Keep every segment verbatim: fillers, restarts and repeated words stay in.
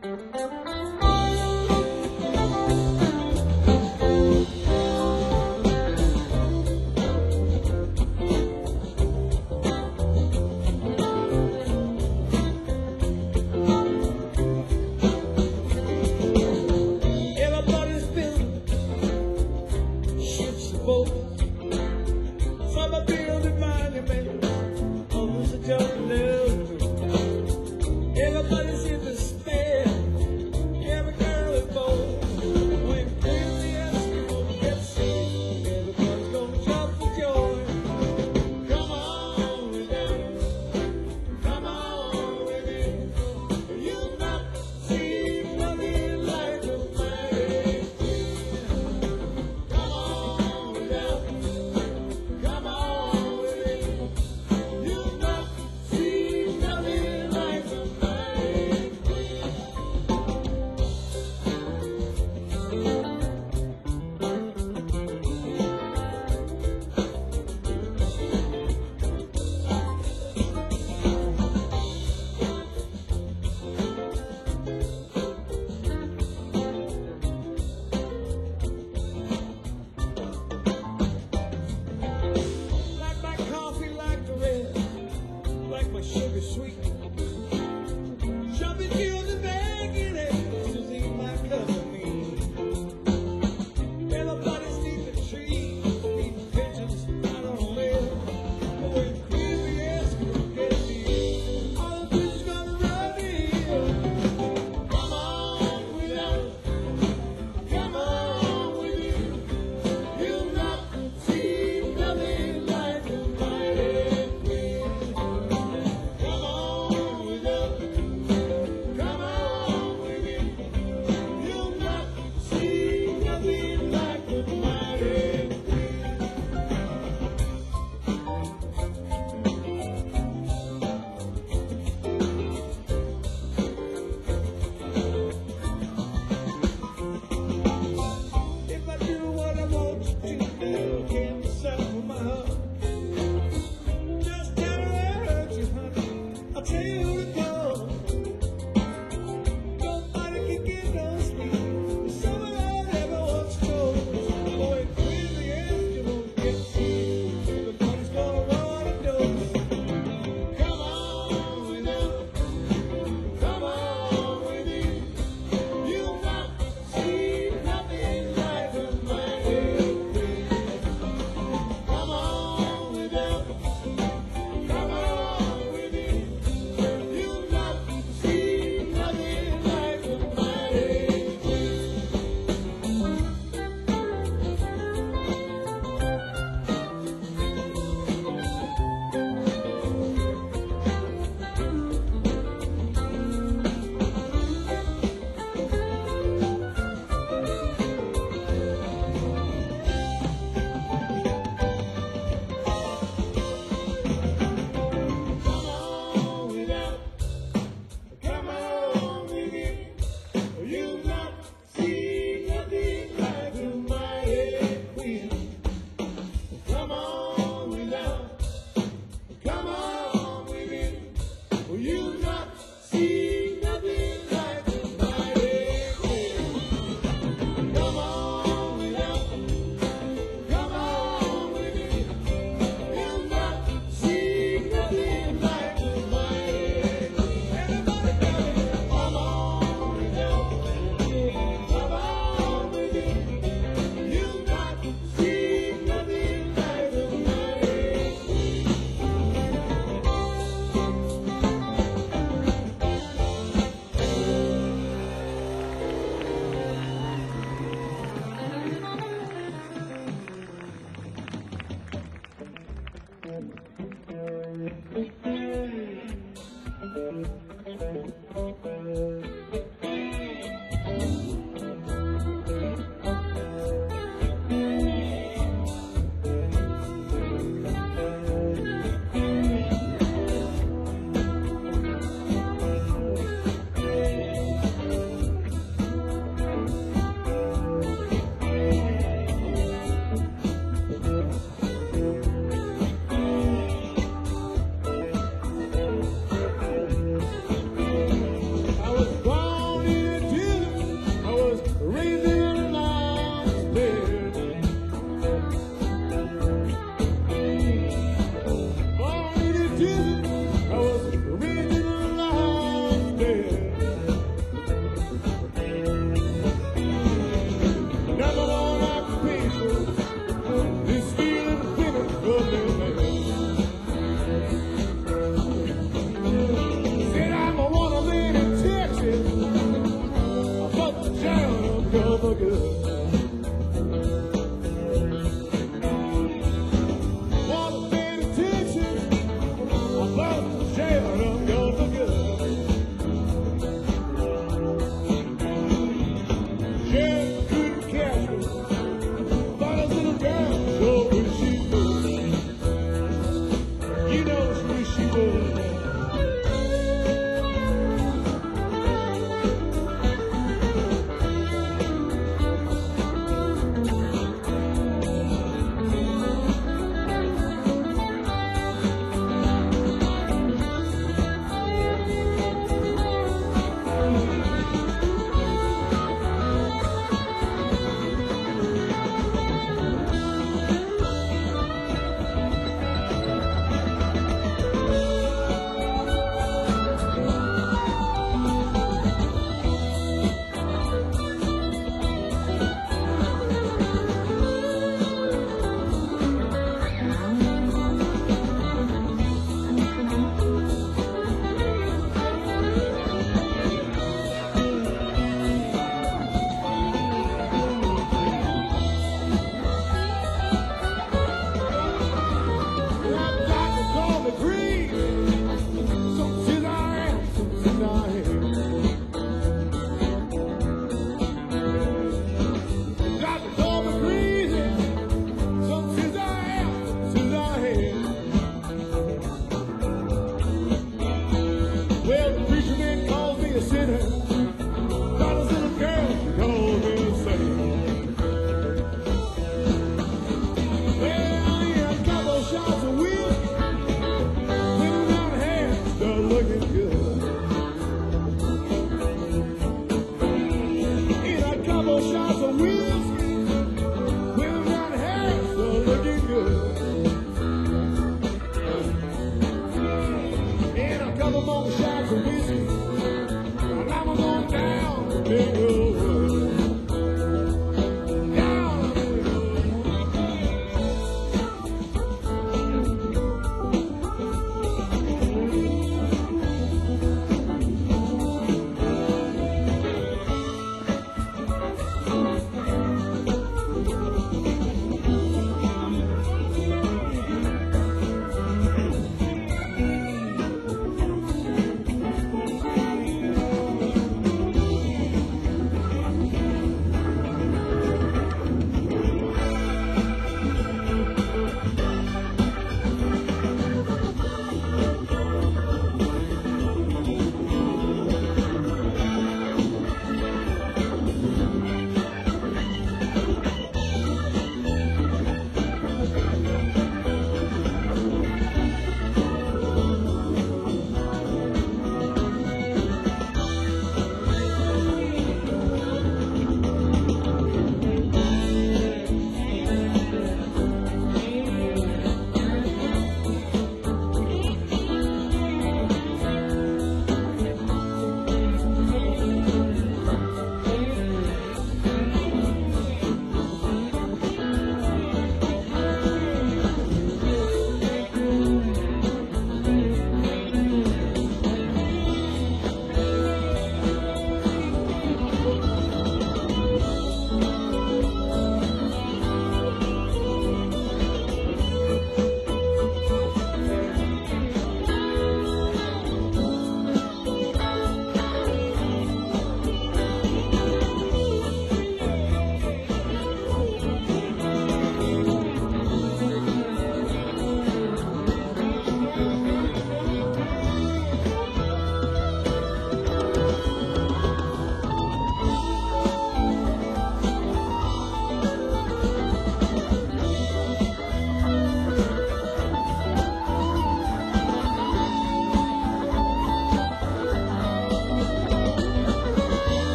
Everybody's building ships and boats. Some are building monuments, others are just love. Everybody's in despair. Every girl is bold. When crazy Eskimo gets sick, everybody's gonna jump for joy. Come on with it. Come on with it. You've not seen nothing like the mighty Queen. Come on with it. Come on with it. You've not seen nothing like the mighty Queen. Like my coffee, like the red, like my sugar sweet. Jumping through the bag in it, to eat my cup of me. Everybody's deep in trees, deep pigeons, I don't live. But when crazy Eskimo gets me, all the fish gonna run in. Come on with us, come on with it. You've not seen nothing like the mighty Queen. Come on with us, come on with it. You've not seen nothing like the mighty Queen. If I do what I want you to do, can't settle my heart. Just tell her I hurt you, honey. I'll tell you who to go. Nobody can get no speed. Someone ever wants to go. Boy, crazy Eskimo gets you. Everybody's gonna run and do. Come on with it. Come on with it. You've not seen nothing like the mighty Queen. Come on with it. Come on with it. You've not seen nothing like the mighty Queen. Come on with it. Come on with it. You've not seen nothing like the mighty Queen. Come on with it. Come on with it. You've not seen nothing like the mighty Queen. Come on with it. Come on with it. You've not seen nothing like the mighty Queen. Everybody tell me, come on with it. Come on with it. You've not seen nothing like the mighty Queen. city. Fellas and girls, she told me to say. Well, he had a couple shots of whiskey. Women down hair, still looking good. He had a couple shots of whiskey. Women down hair, still looking good. And a couple more shots of whiskey. And I'm going down the big road. Down the big road.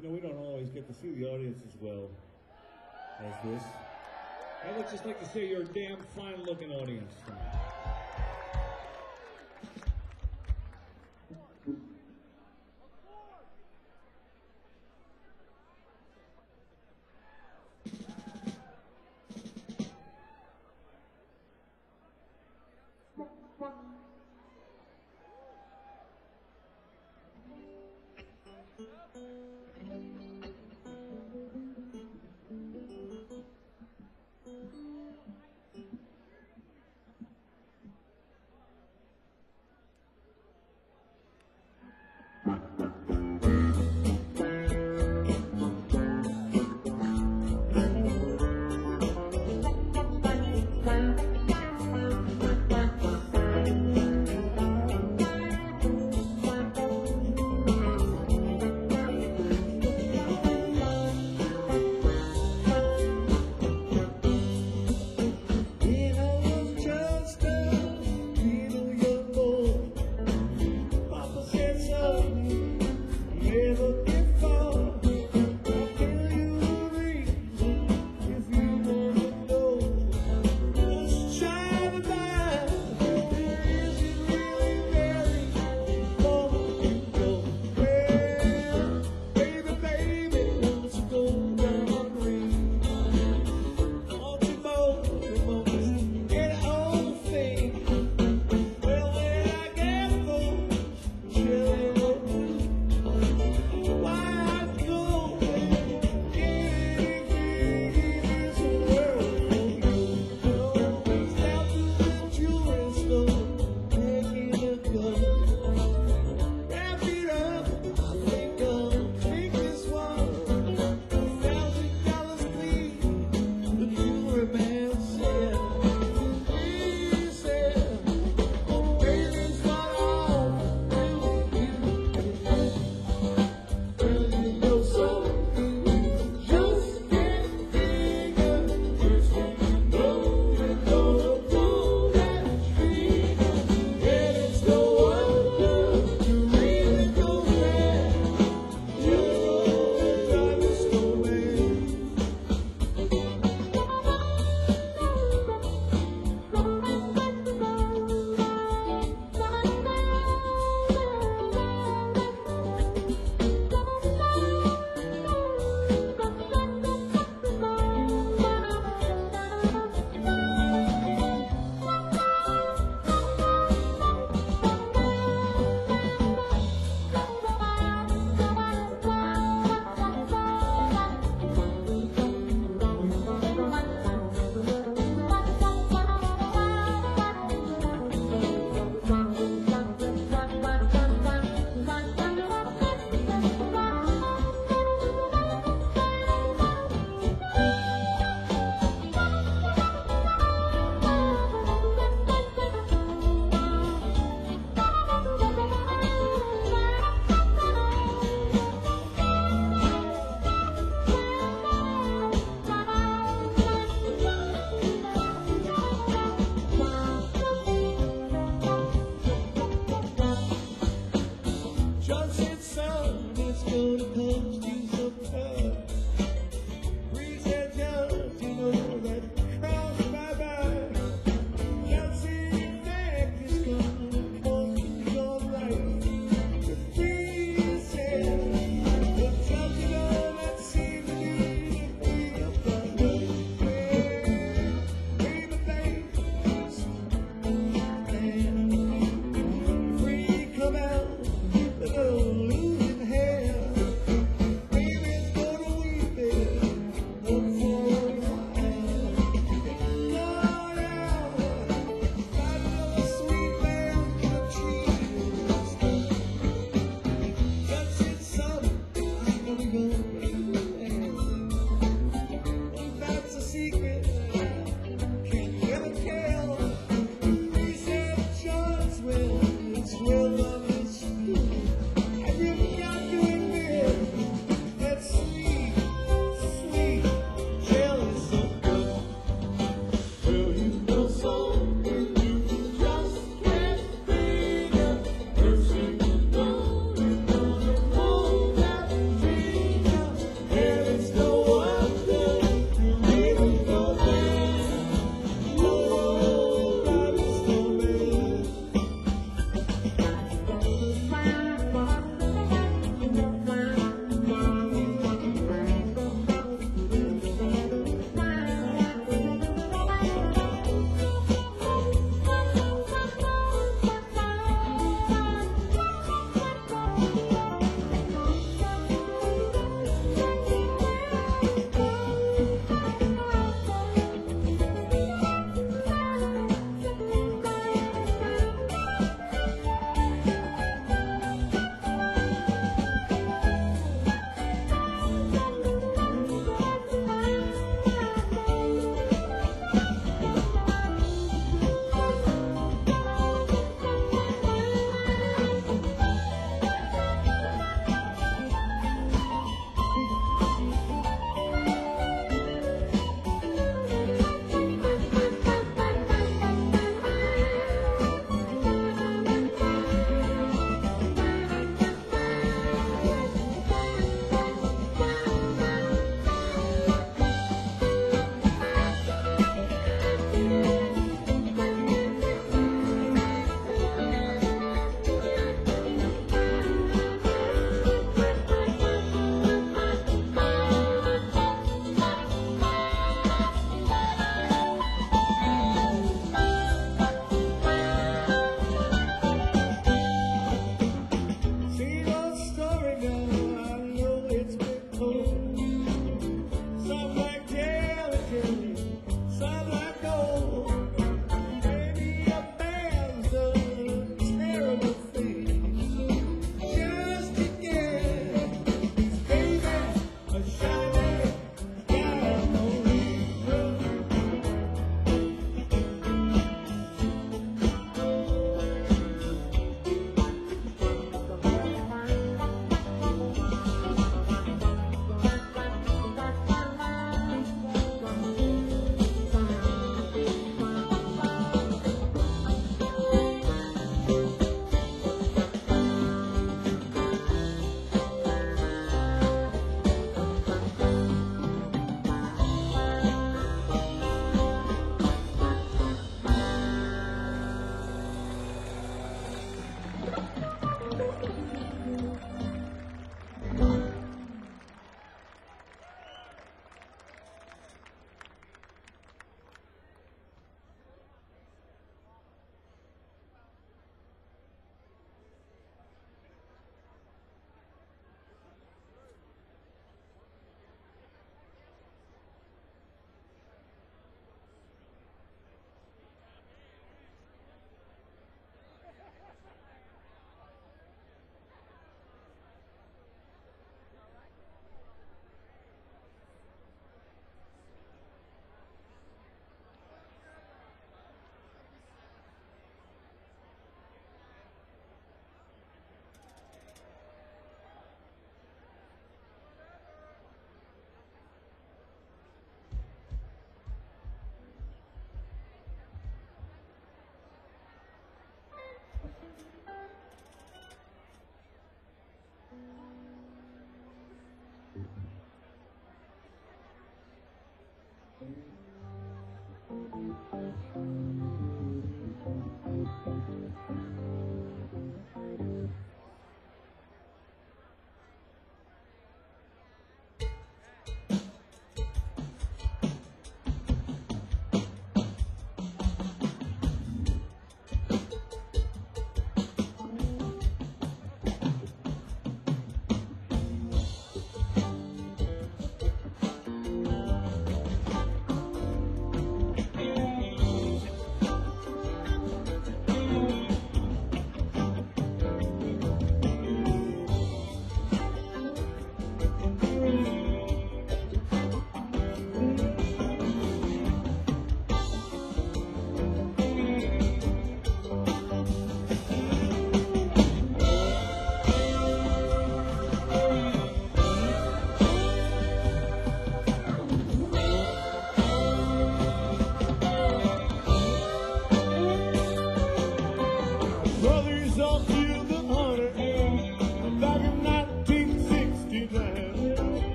You know, we don't always get to see the audience as well as this. I would just like to say you're a damn fine-looking audience tonight.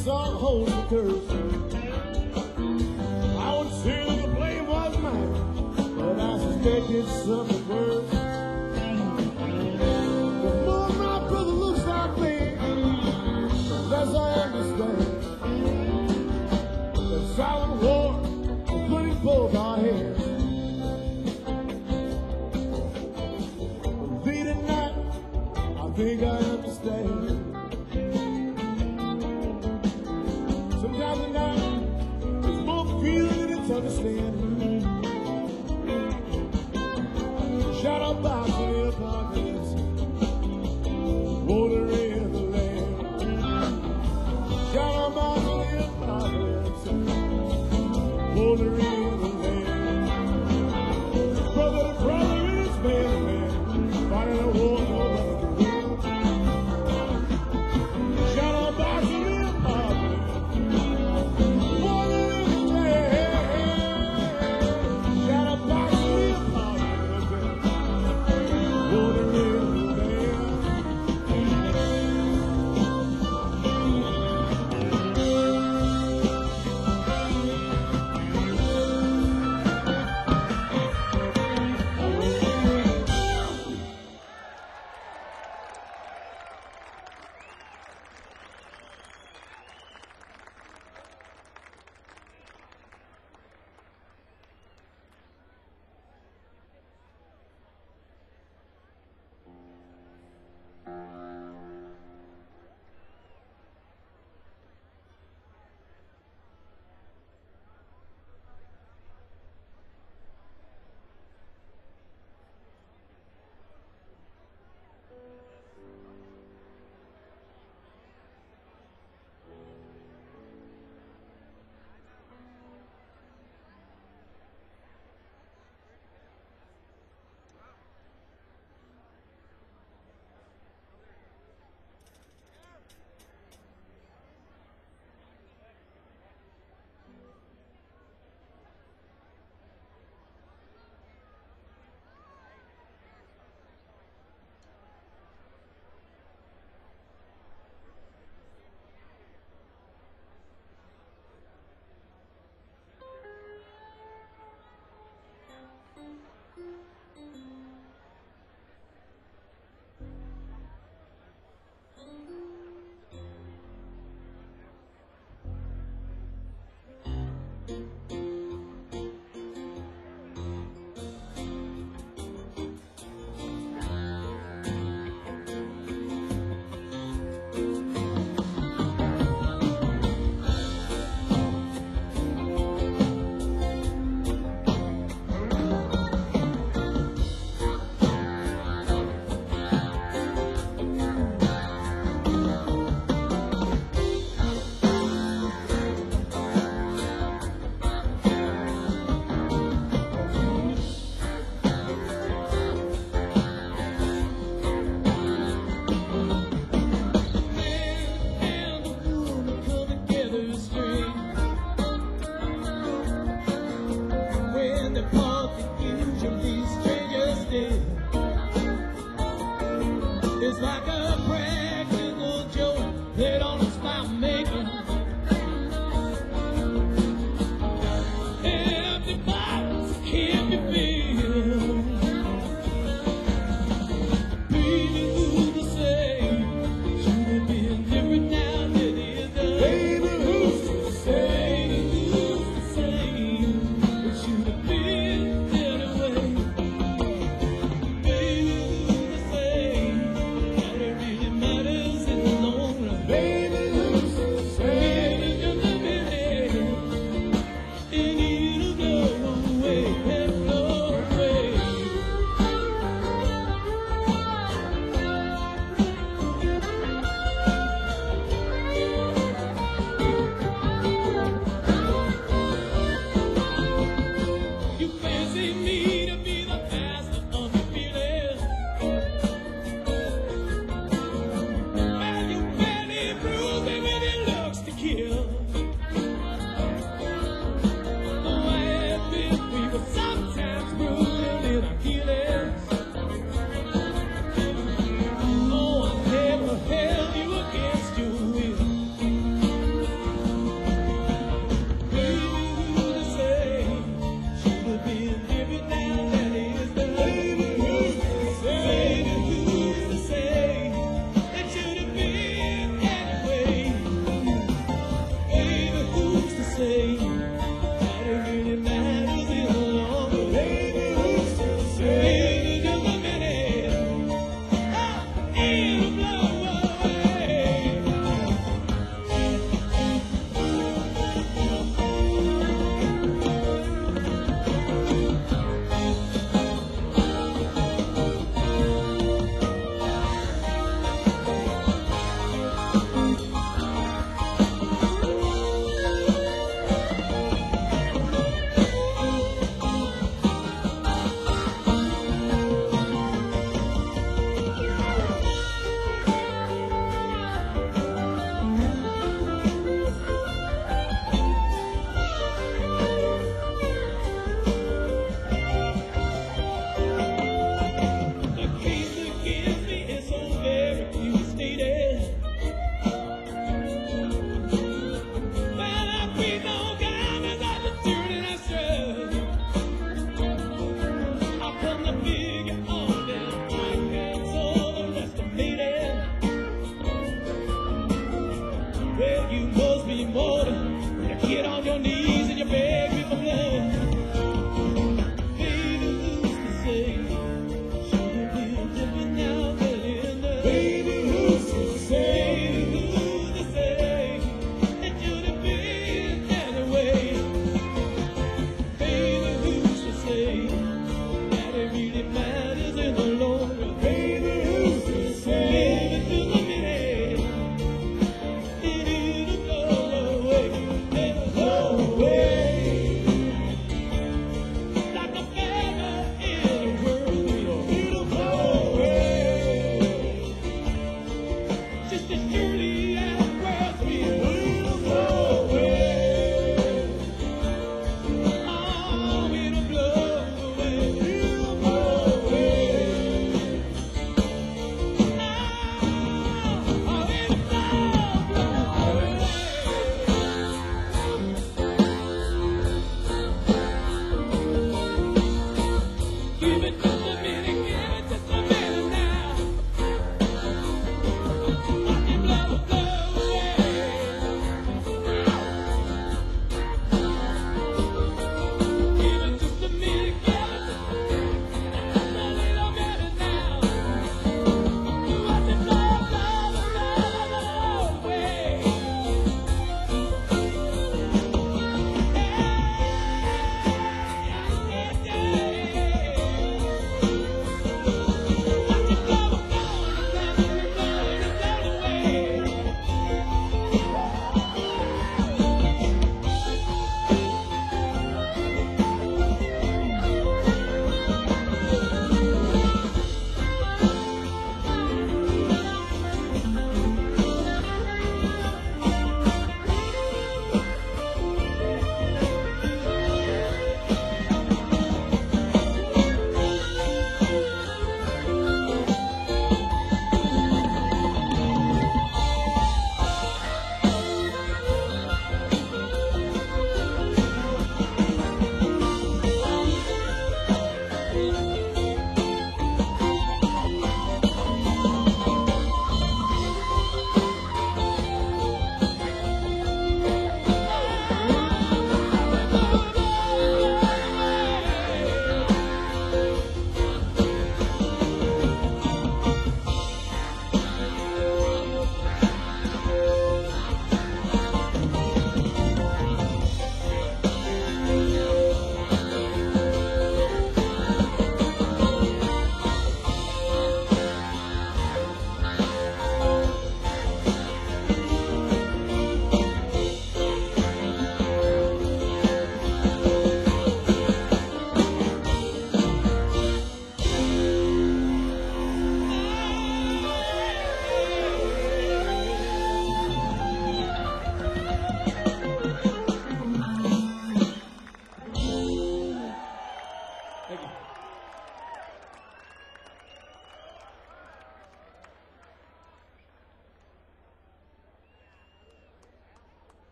song holds the curse. I would say that the blame was mine, but I suspected something worse. The more my brother looks like me, the less I understand. The silent war is putting both our hands. But late at night, I think I understand. Sometimes at night, there's more feeling than it's understanding. Shadow box in the apocalypse, water in the land. Shadow box in the apocalypse, water in the land. Brother to brother in his man to man, fighting a war nobody can win. Shadow box in the apocalypse, water in the land. Shadow box in the apocalypse, water in the land.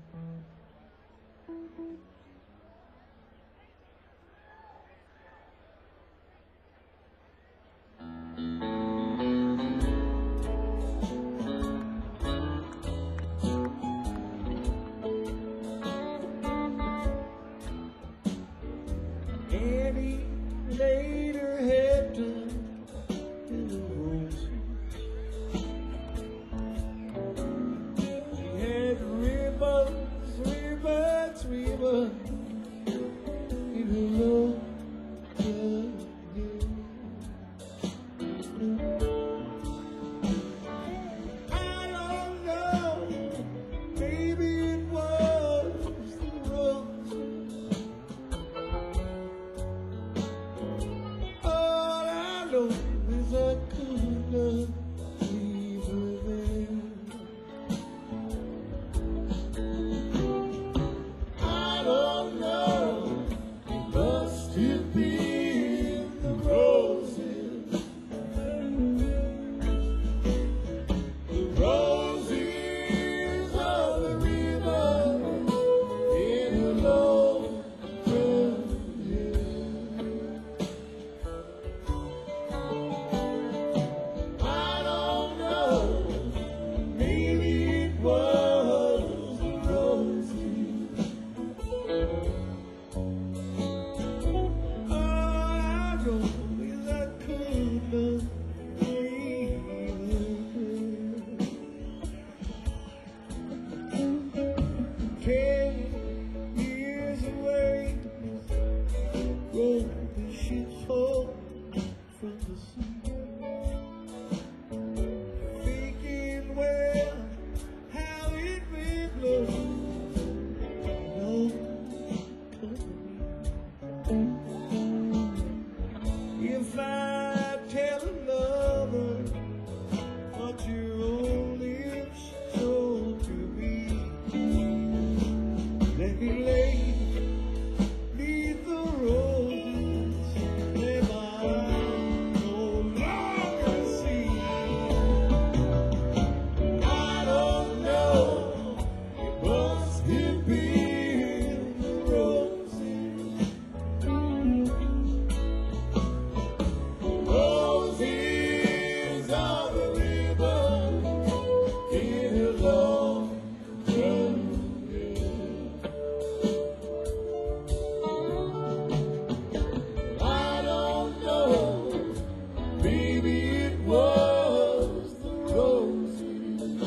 Annie laid her head down in the roses. She had ribbons, ribbons, ribbons in her long hair. I don't know, maybe it was the roses. All I know is I could not leave her there. I don't know, it must have been the roses. The roses of the river in her long brown hair. I don't know, maybe it was the roses. All I know is I could not leave her. Ten years away, rode the ships home from the sea. Thinking, well, how it may blow. No company. If I tell another what your own lips told to me, let me lay neath the roses where my eyes no longer see. I don't know, it must have been the roses. Roses are the river in her long brown hair. I don't know, maybe it was the roses.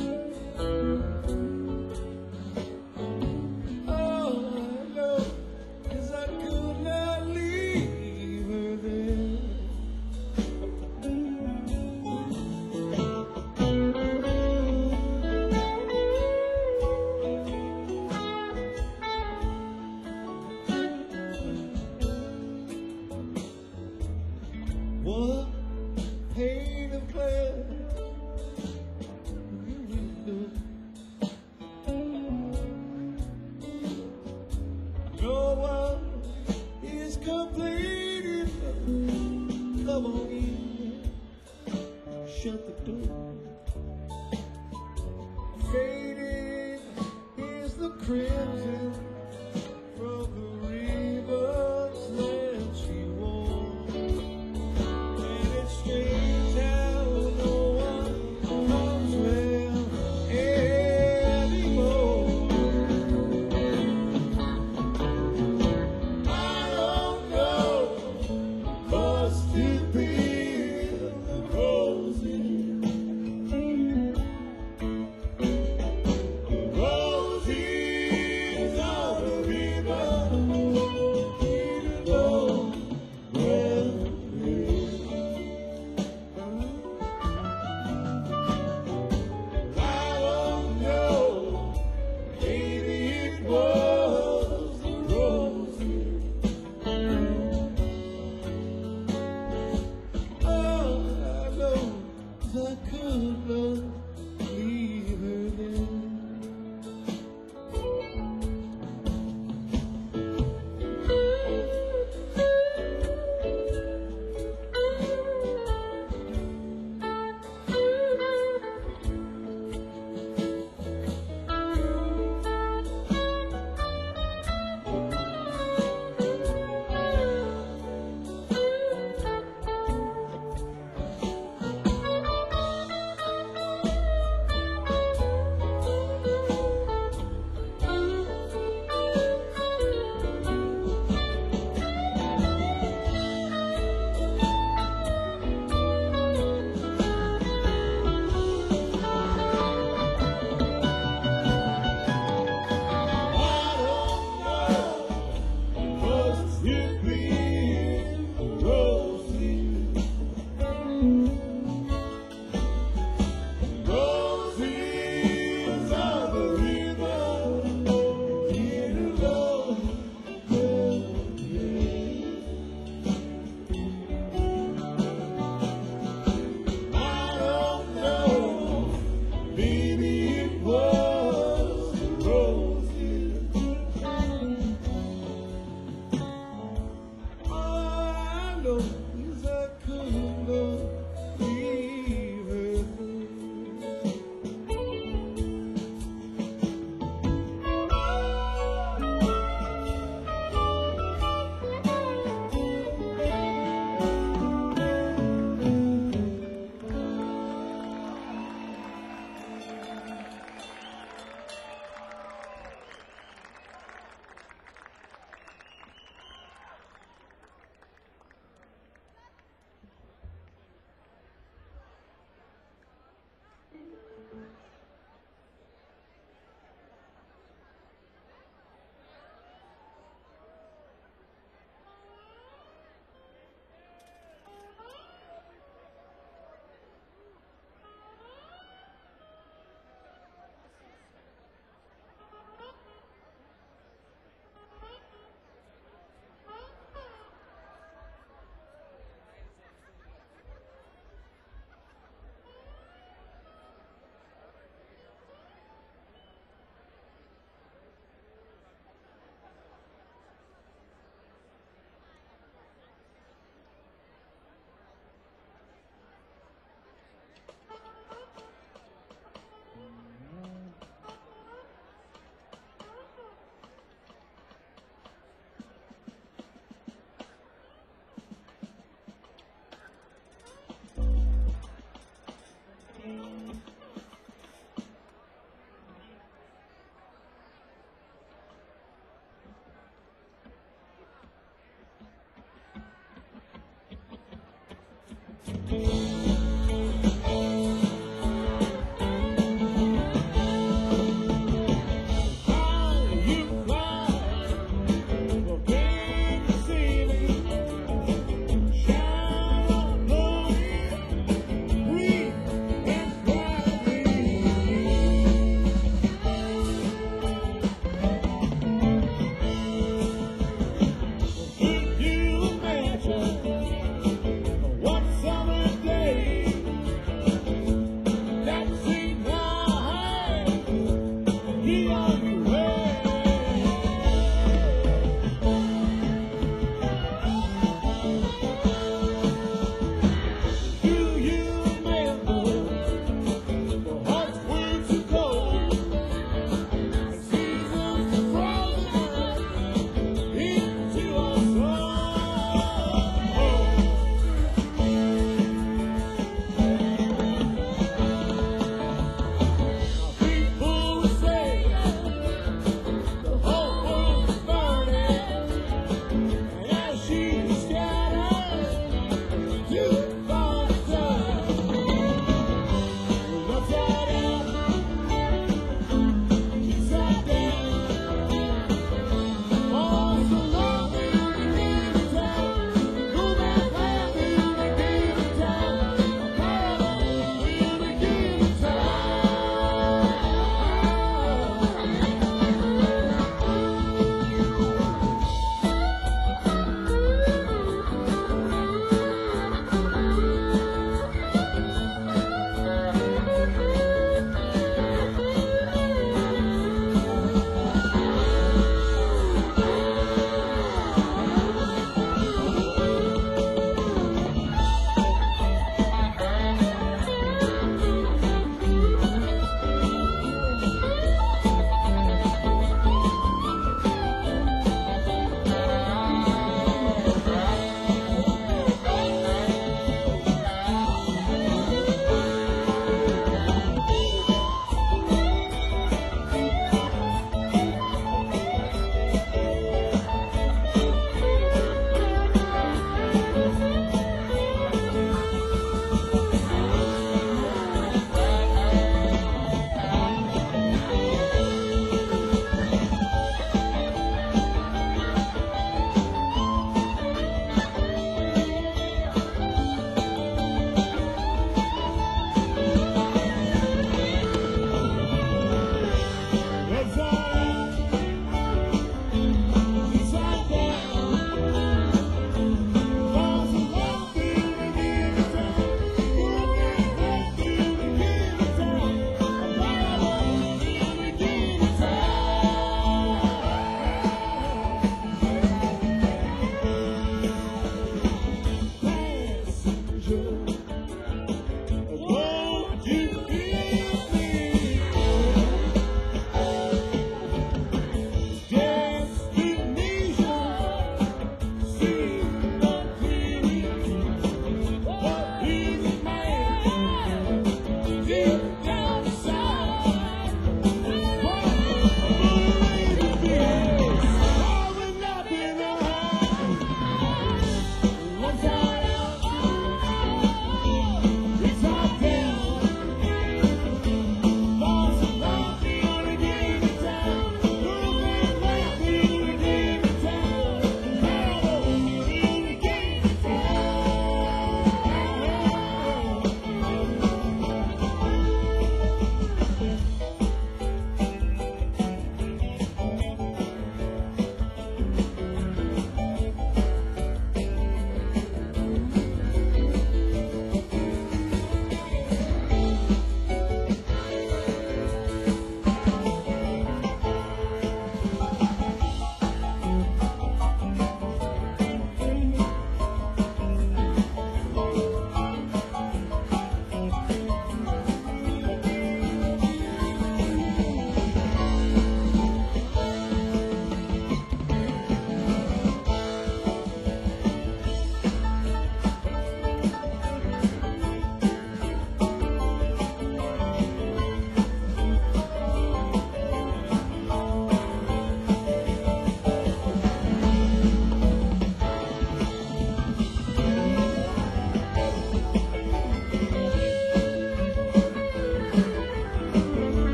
All I know is I could not leave her there. What pain of glass you know. No one is complaining. Come on in, shut the door. Fading is the crimson from the ribbons that she wore. And it's strange how no one comes well anymore. I don't know, must have been the roses. Roses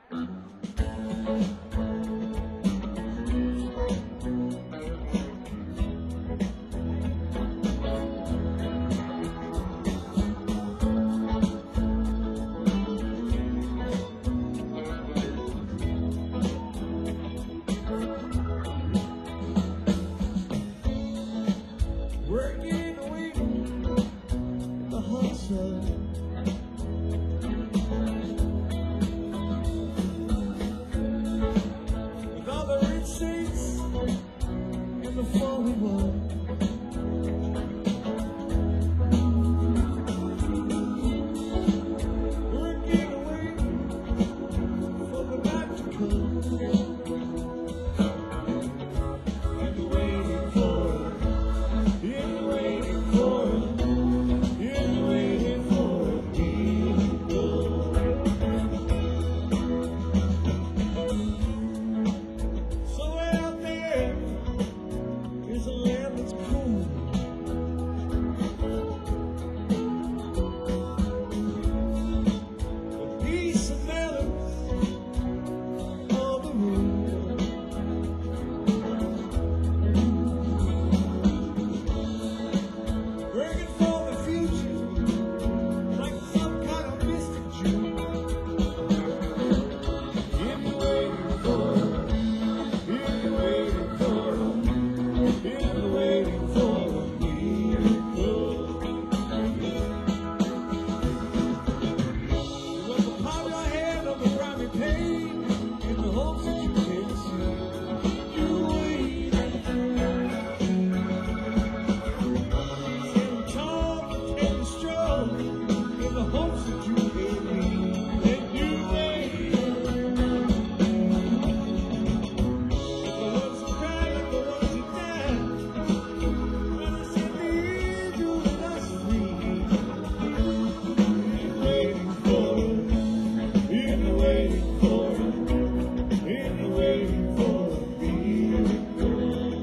Working away in the hot sun. With all the rich saints and the fallen one. Working away for the night to come. And waiting for it. Waiting for it. You're waiting for people. Somewhere out there is a land that's cool. A piece of melons on the roof. Working for the future, like some kind of mystic Jew. If you're waiting for it, if you're waiting for it, if you're waiting for a miracle. You want to pop your hand on the grimy pane in the hopes that you can see. You're waiting. Stand tall and strong in the hopes that you can lead. And you wait. The ones who cry like the ones who die. When I said the angel let us free. You're waiting for it. You're waiting for it. You're waiting for a miracle.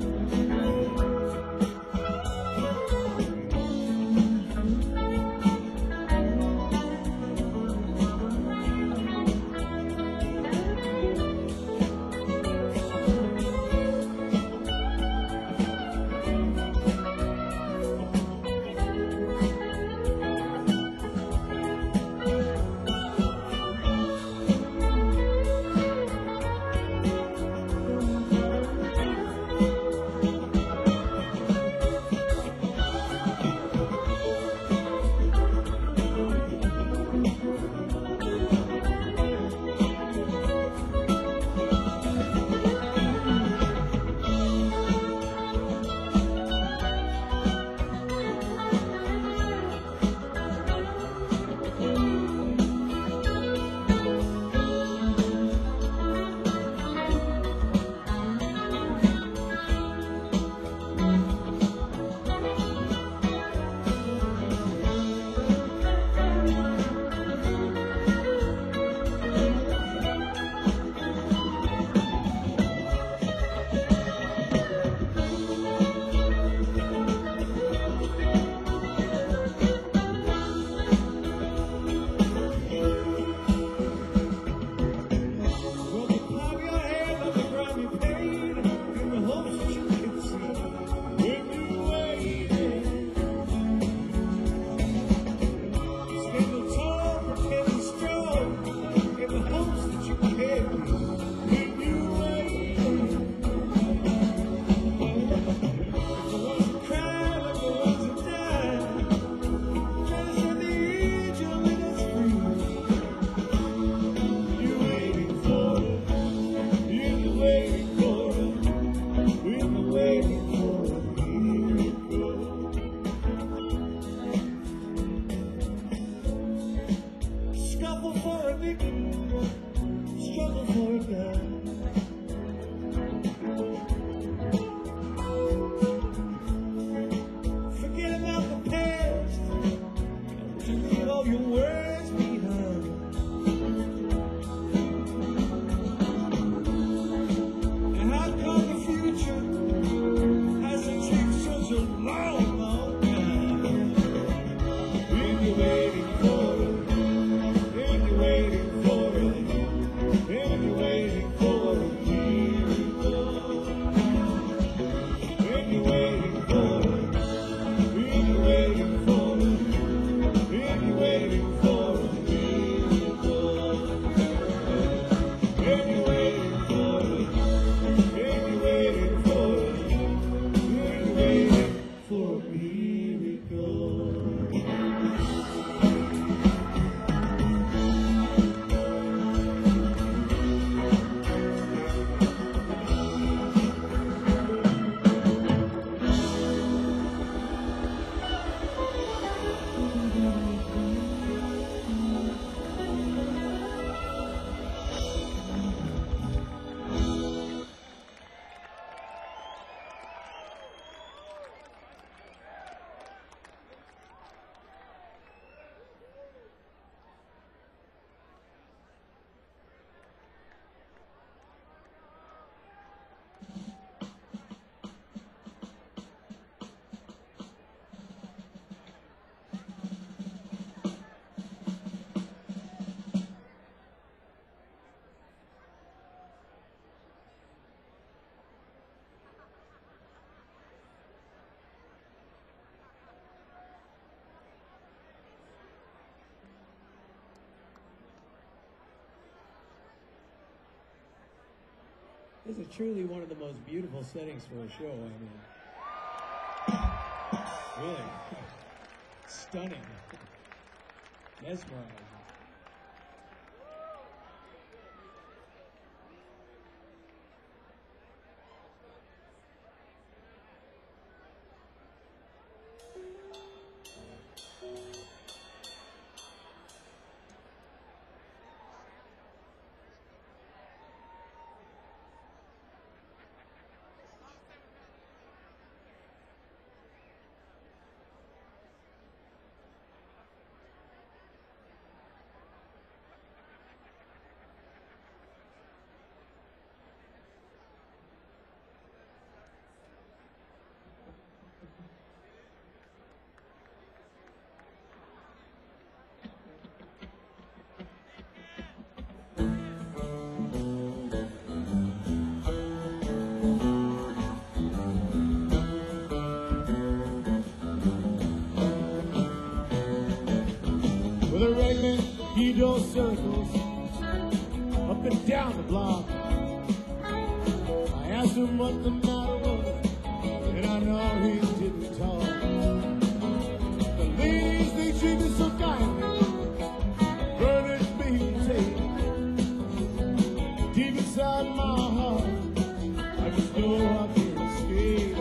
Well, you pop your hand on the grimy pane in the hopes that you can see. When you're waiting, stand tall, pretend strong in the hopes that you can lead. When you're waiting, the ones who cry like the ones who die. Try to send the angel let us free. You're waiting for it. You're waiting for it. You're waiting for a miracle. Scuffle for a nickel, struggle for a dime. Forget about the past. Leave all your words behind. And how come the future hasn't taken such a long, long time? If you're waiting for it, if you're waiting for it, if This is truly one of the most beautiful settings for a show. I mean, really stunning, mesmerizing. With a regman, he draws circles up and down the block. I asked him what the matter was, and I know he didn't talk. The ladies, they treat me so kindly, furnished me to take. Deep inside my heart, I just know I can't escape.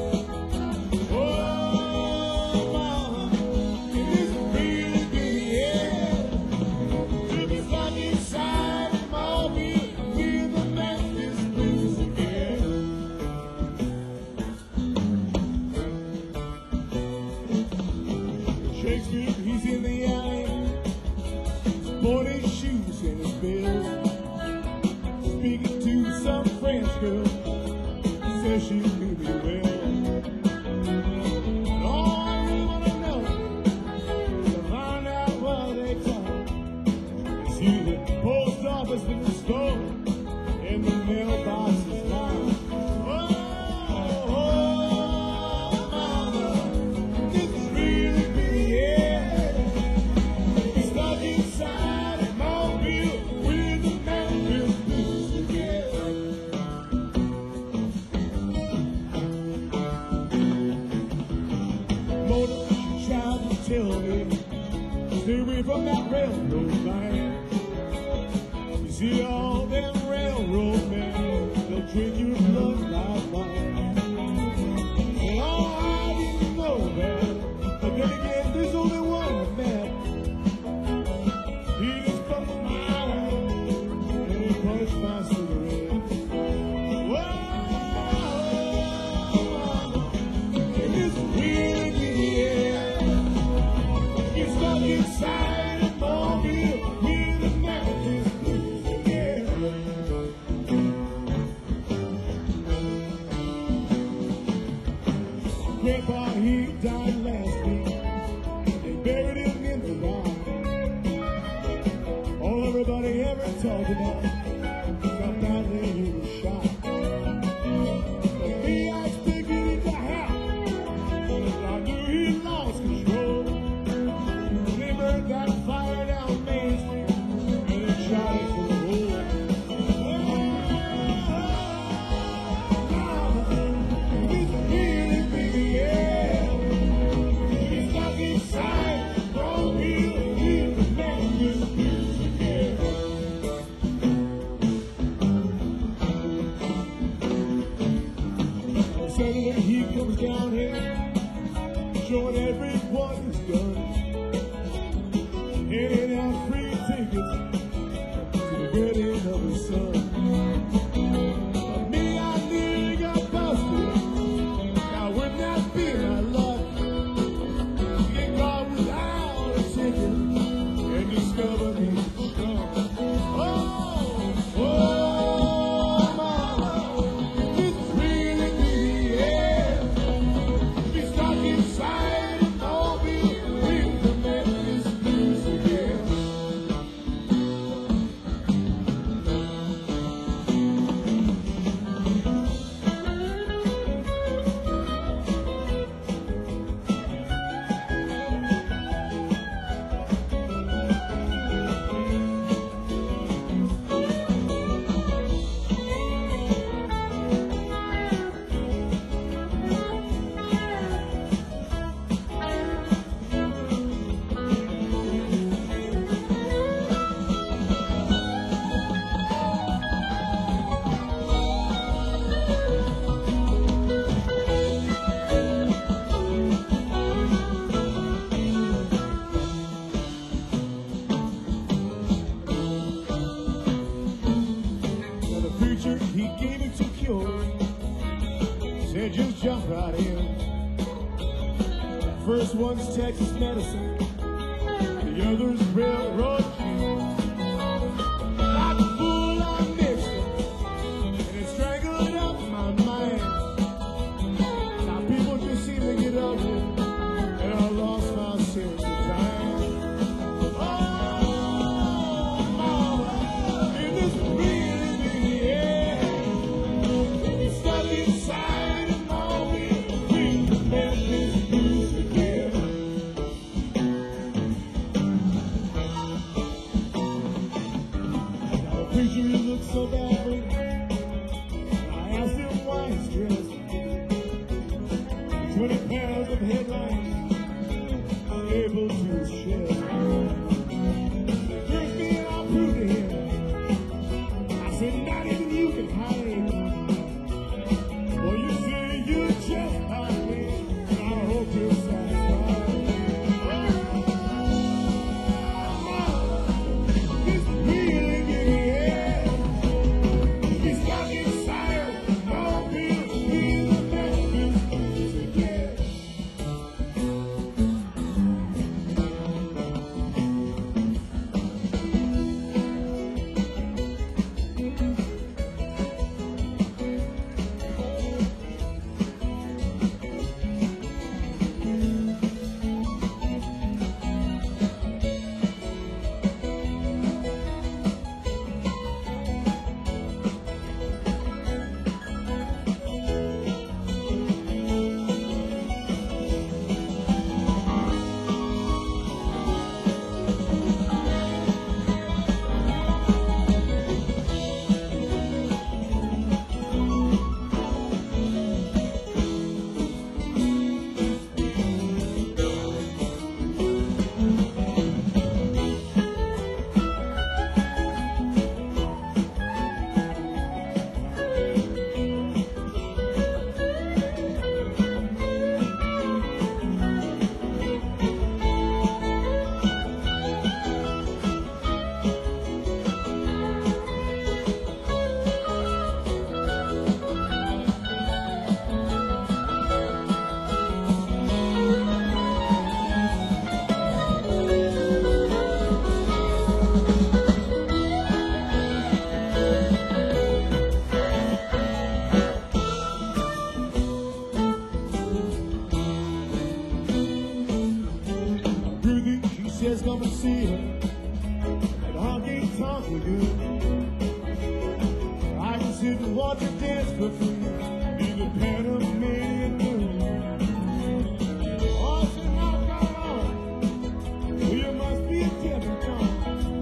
He's in the alley, sporting shoes in his bills, speaking to some French girl, says she knew me well. And all I really want to know is to find out what they talk. See the post office in the store, and the mailbox is down. Tell me, stay away from that railroad line. You see all them railroad men, they'll drink your blood like wine. Oh, I didn't know that, but then again, there's only one man. He just from a mile and he punched my cigarette. Whoa, it is really in the air. Stuck inside a mobile with America's blues again. Grandpa, he died last week. They buried him in the rock. All everybody ever talked about, got down there he was shot. But me, I expected it to happen. I knew he lost control. That fire down Main Street, and it shot it to the hole. It's really big, yeah. It's stuck inside the wrong wheel, in the Memphis Blues again. Suddenly he comes down here, showing everyone who's done. Handing out free tickets to the wedding of his son. But me, I nearly got busted. Now wouldn't that be my luck? To get caught without a ticket and discover me strong. Oh, oh, mama, it's really me, yeah. Be stuck inside a mobile with the Memphis Blues again. insecure. Said just jump right in. First one's Texas medicine, the other's railroad cheese. Like a fool I mixed it, and it strangled up my mind. Now people just seem to get ugly, and I lost my sense of time. Oh, oh, in this really big air, stuck inside of all me, we met this news again. Now the preacher looked so badly, I asked him why he's dressed. Twenty pounds of headlines able to shed. First me and I'll prove to him. I said, not even you can hide. Well, you say you just hide me, and I hope you're satisfied. This feeling in the air, it's got me tired. All feel feel the best again. Ruthie, she says come and see her at Honky Tonk Lagoon. I can sit and watch her dance for free in the Panamanian moon. Oh, she knocked right on. Well, you must be a debutante.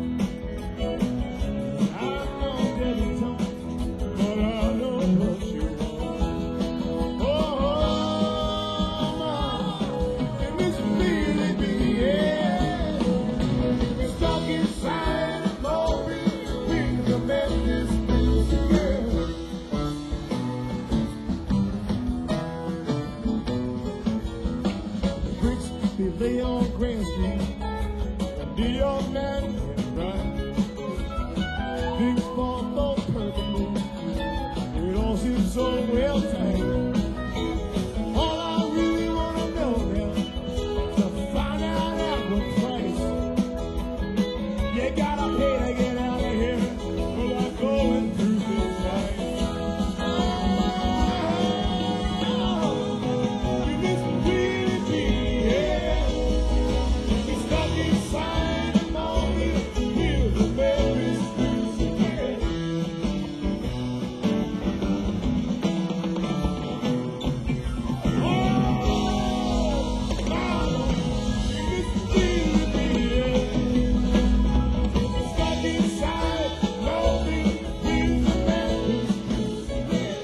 I'm no debutante, but I know what you want. Oh, mama, and this feeling be yeah. It's stuck inside of Maury, we can make this music again. The bricks, they lay on Grand Street, and the old man can run. Things fall so perfectly, it all seems so well timed. All I really wanna know now, to find out at what price you gotta pay to get out of here without going through this life. Oh, you miss me, really, yeah. It's stuck inside of all this, feel the memories again. Oh, mama, you miss me, really, yeah. Stuck inside, lonely, feel the memories again.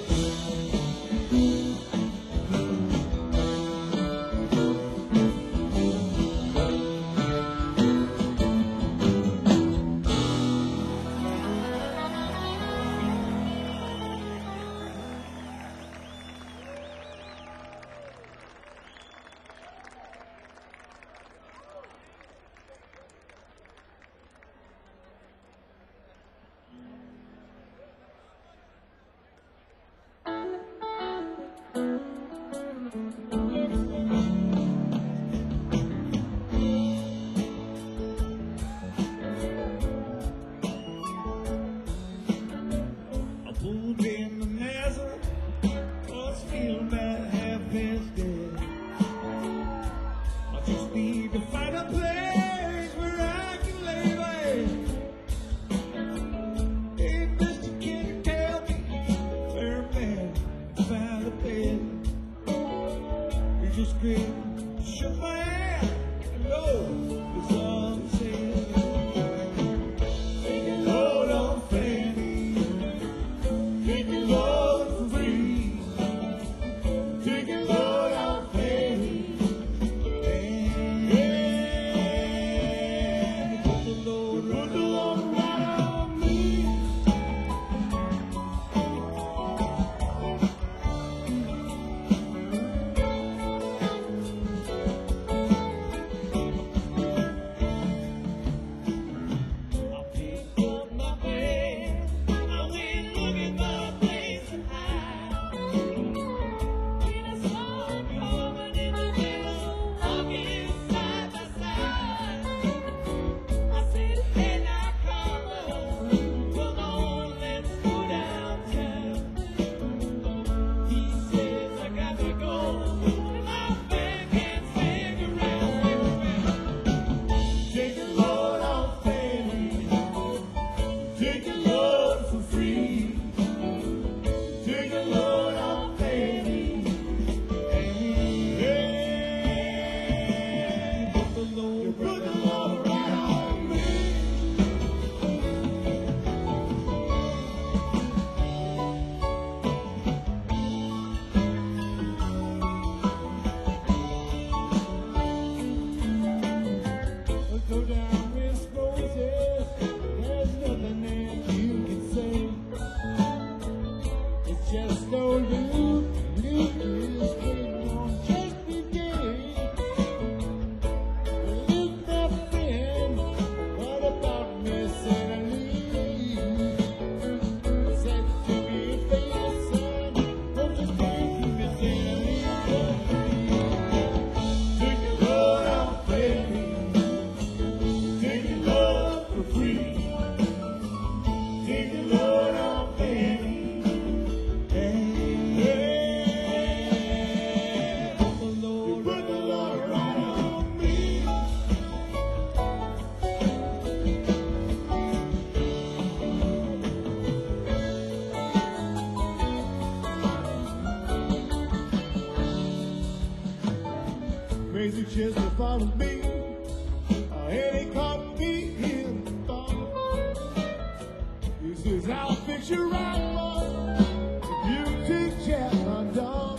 followed me, uh, and he caught me in the thought. He says, I'll fix you right, boy, if you take care of my dog.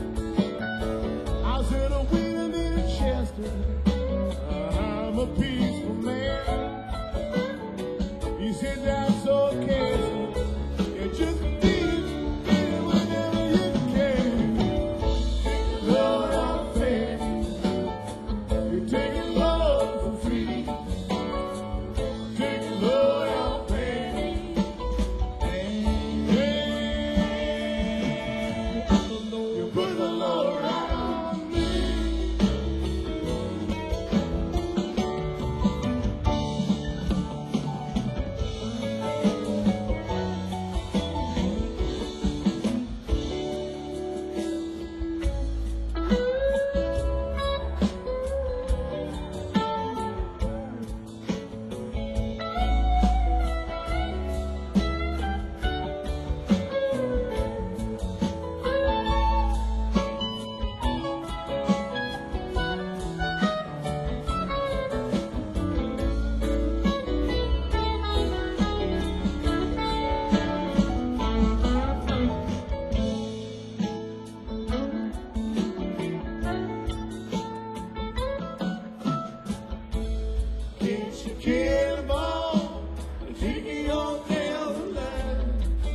I said, a wind in Chester, uh, I'm a peaceful man. He said, that's okay, you just leave it whenever you can. Lord, I'm fair. You take it, Lord, for free. Take it, Lord, I'm fair. You put the Lord right on me. Can't you kill them all? Take it on down the line.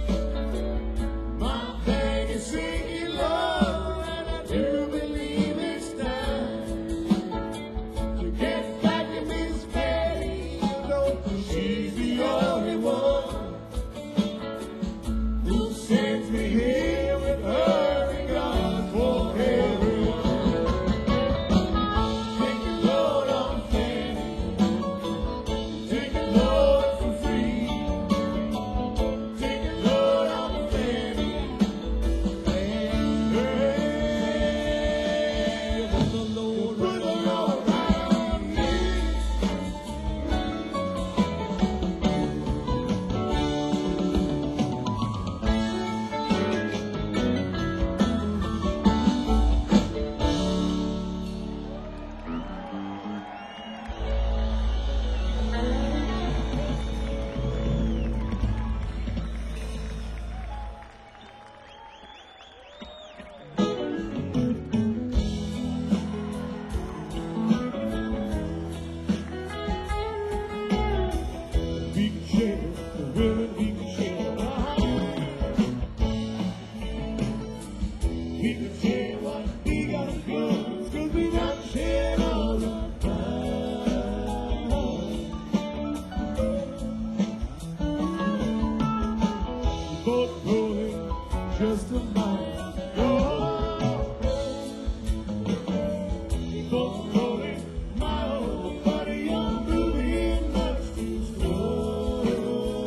My bag is sinking low, and I do believe it's time to get back to Miss Patty. You know she's the only one who sends me here with her regard for everyone. Take it, Lord, on Fanny. Take it, Lord, for free. Take it, Lord, on Fanny. Hey, put the Lord right on me. We can share, the women we can share. We can share what we got to give, 'cause we got to share all the time. Both rolling just a mile. Both rolling miles, buddy, I'm moving much too slow.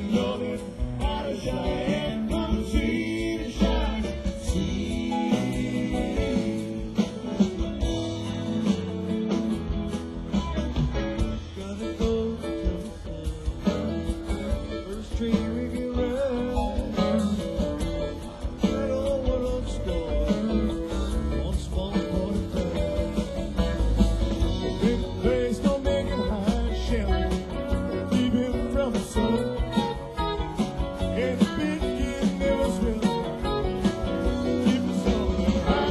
nothing out of Cheyenne. Come see the shine. See. Gotta go to the sun. First train we get right. That old world store. One small quarter price. Big place don't make it high shelf. Keep him from the sun. And the big kid never swim. Keep the sun high,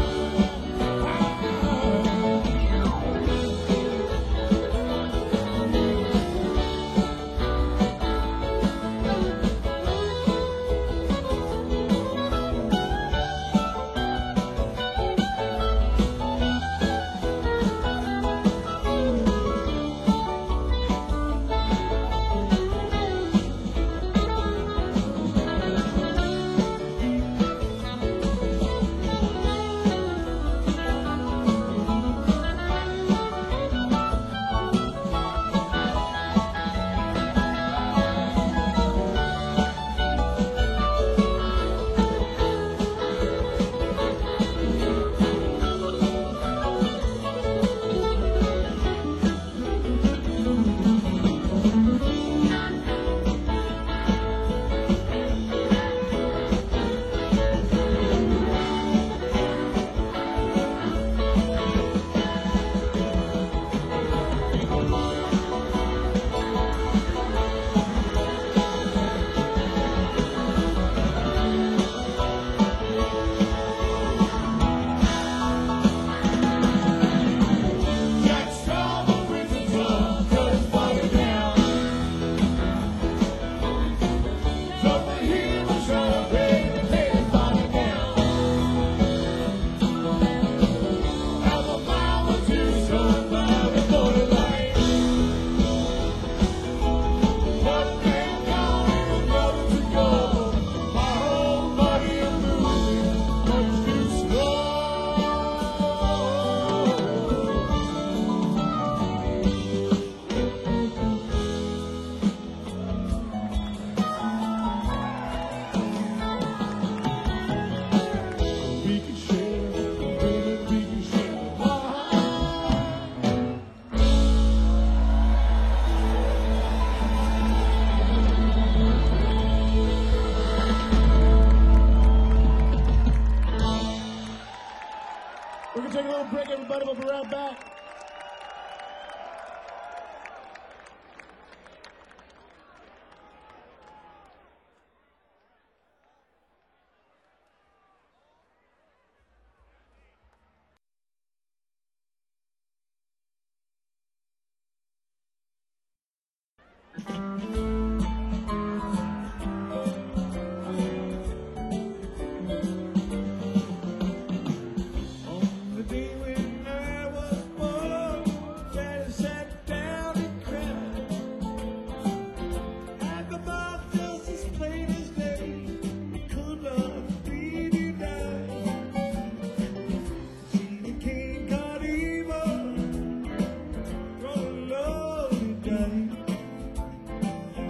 Jack Straw, the wizard's son, cut his body down. Drove the hero shot of red and laid his body down. Alabama two short by the borderline. One man gone and another to go. My whole body is moving much too slow. We can share, baby, we can share. We're gonna take a little break, everybody. We'll be right back. On the day when I was born, Daddy sat down and cried. And the mouth just as plain as day, it could not be denied. See the king got evil, from a lonely day.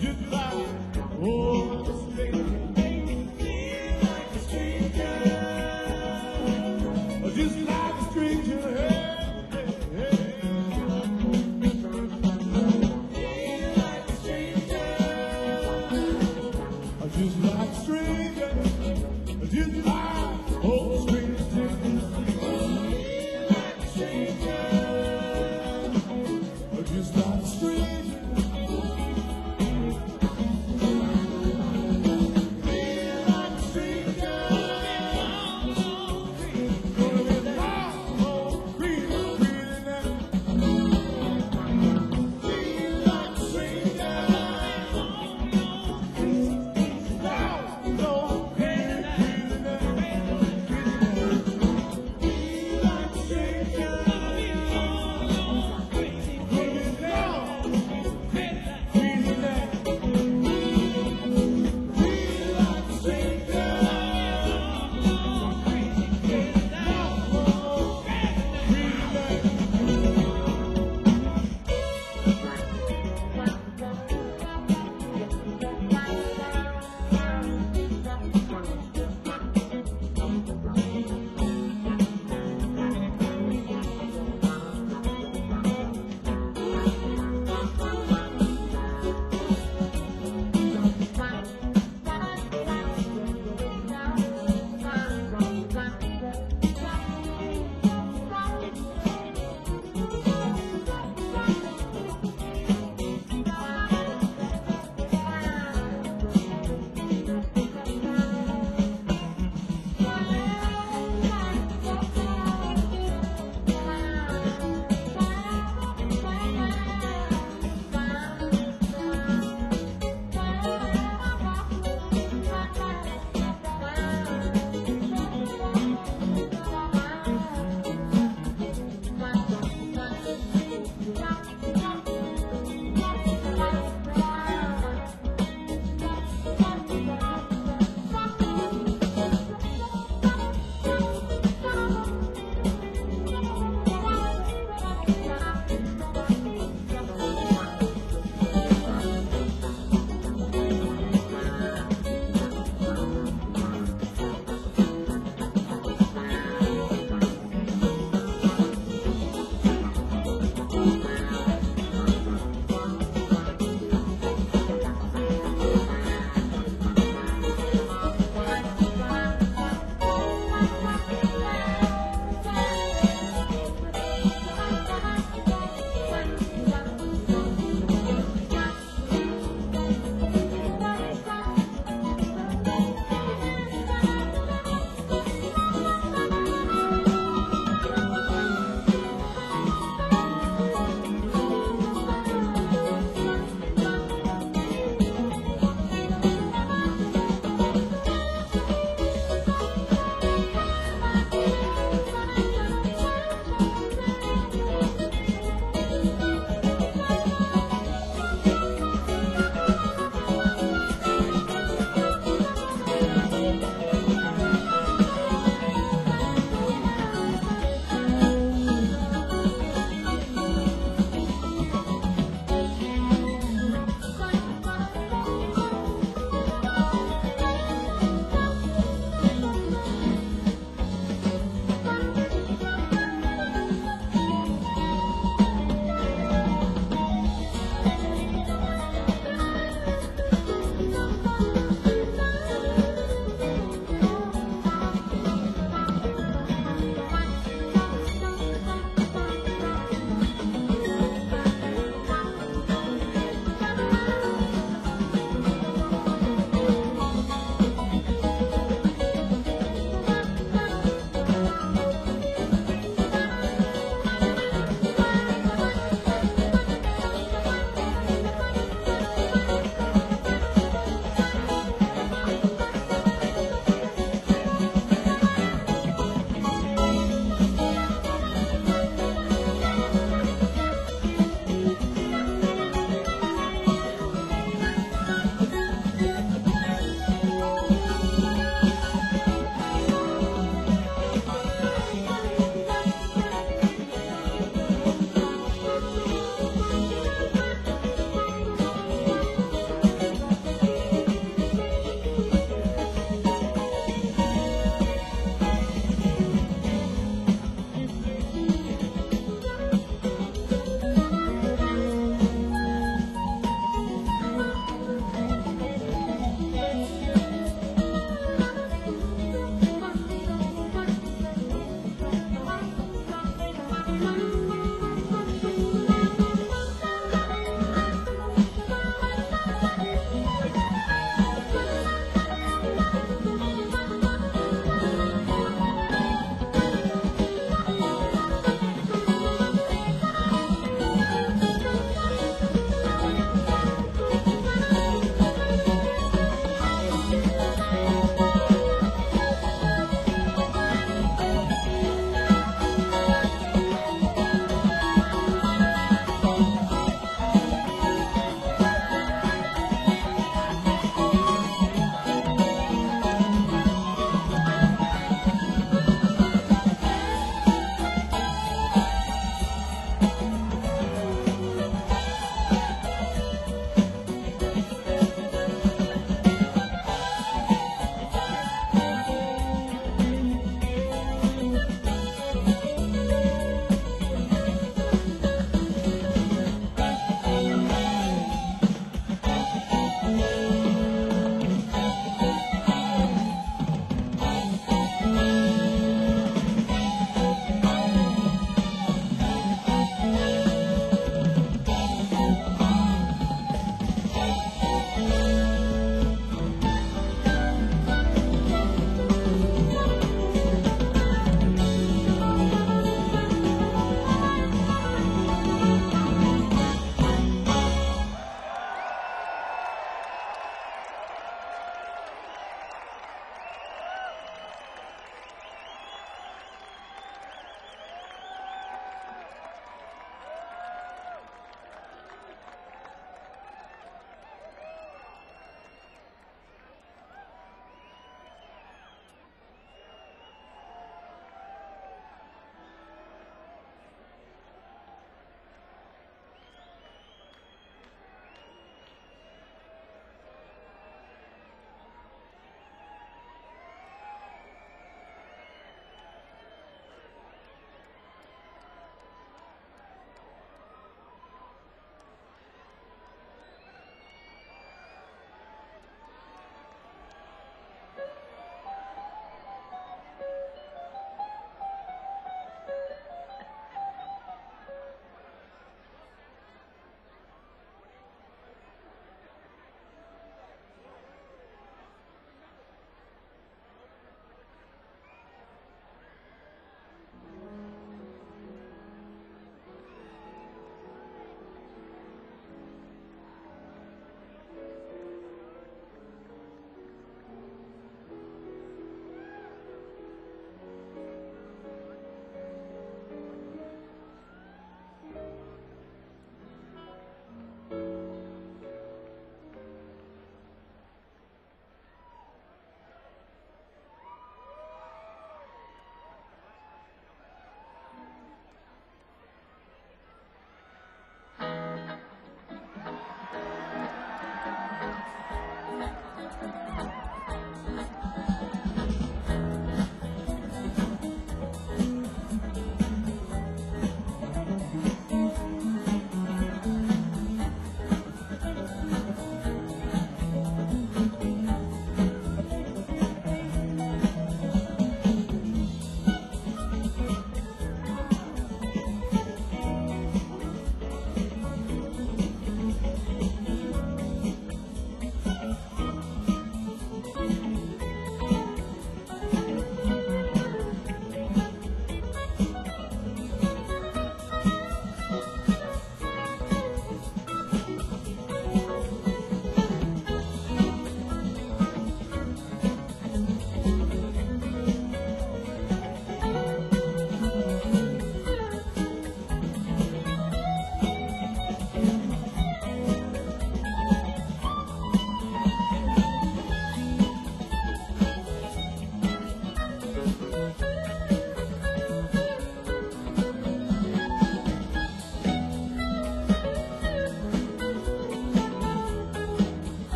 just like, oh, just make me feel like a stranger. Just like a stranger. Hey, hey, hey. Feel like a stranger. Just like a stranger. Just like, oh, stranger. Feel like a stranger. Just like a stranger.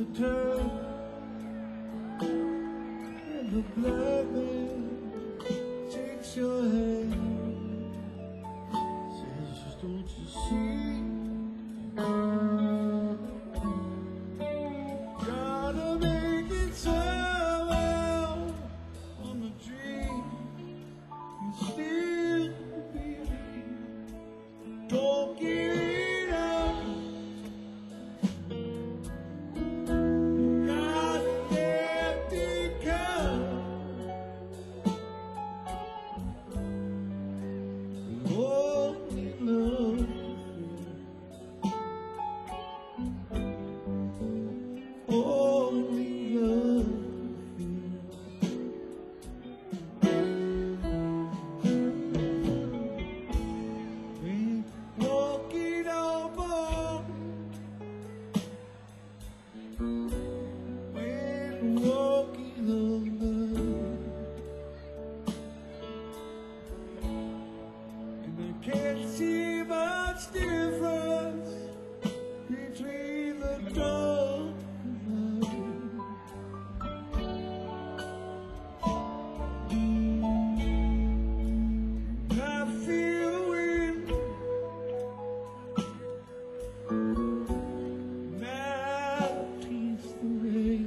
the time and the blind man takes your hand, says, don't you see? Gotta make it somehow on the dream and still believe. Don't give it up. Gotta let it come. Only love. Only love. We walk it over. We're walking over. And I can't see much difference between the dark and light. I feel wind now, taste the rain.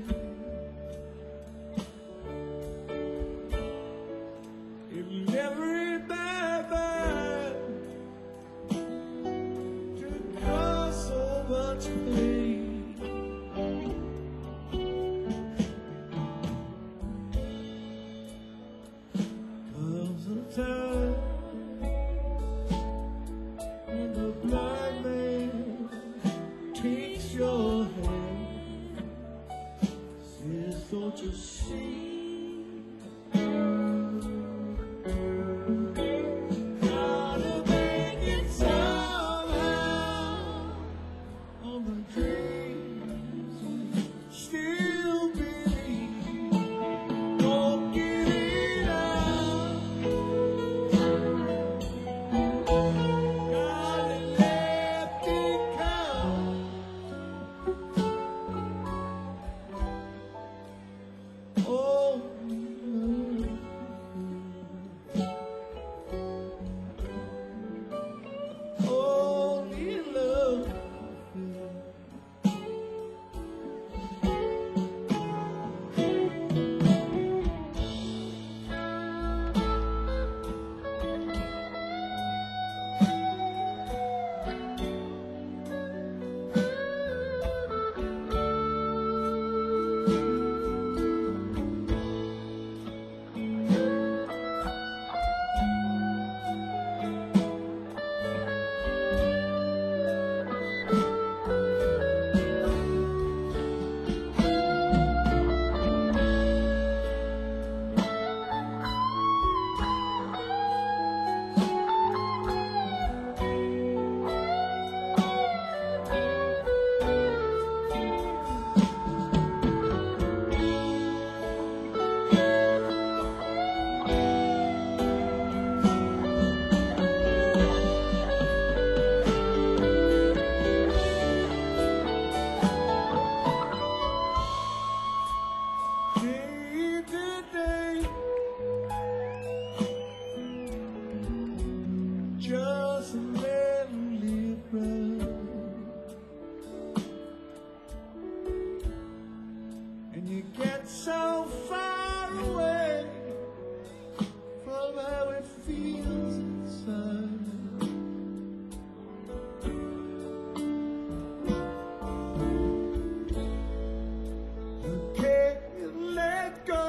It never in my mind to cause so much pain. Comes a time when the blind man takes your hand, says, don't you see? Gotta make it somehow on the dreams still believe. Don't give it up. Gotta let it come. Oh, only love. Day to day, just let it run, and you get so far away from how it feels inside. You can't let go,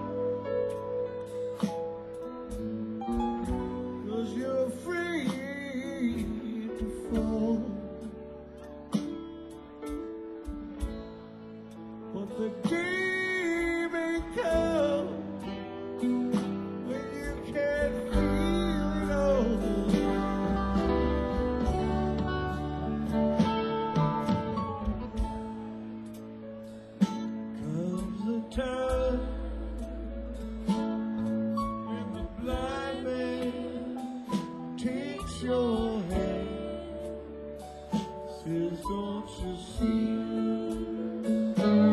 'cause you're afraid to fall. But the day may come when you can't feel it all. Comes a time when the blind man takes your hand, says, don't you see?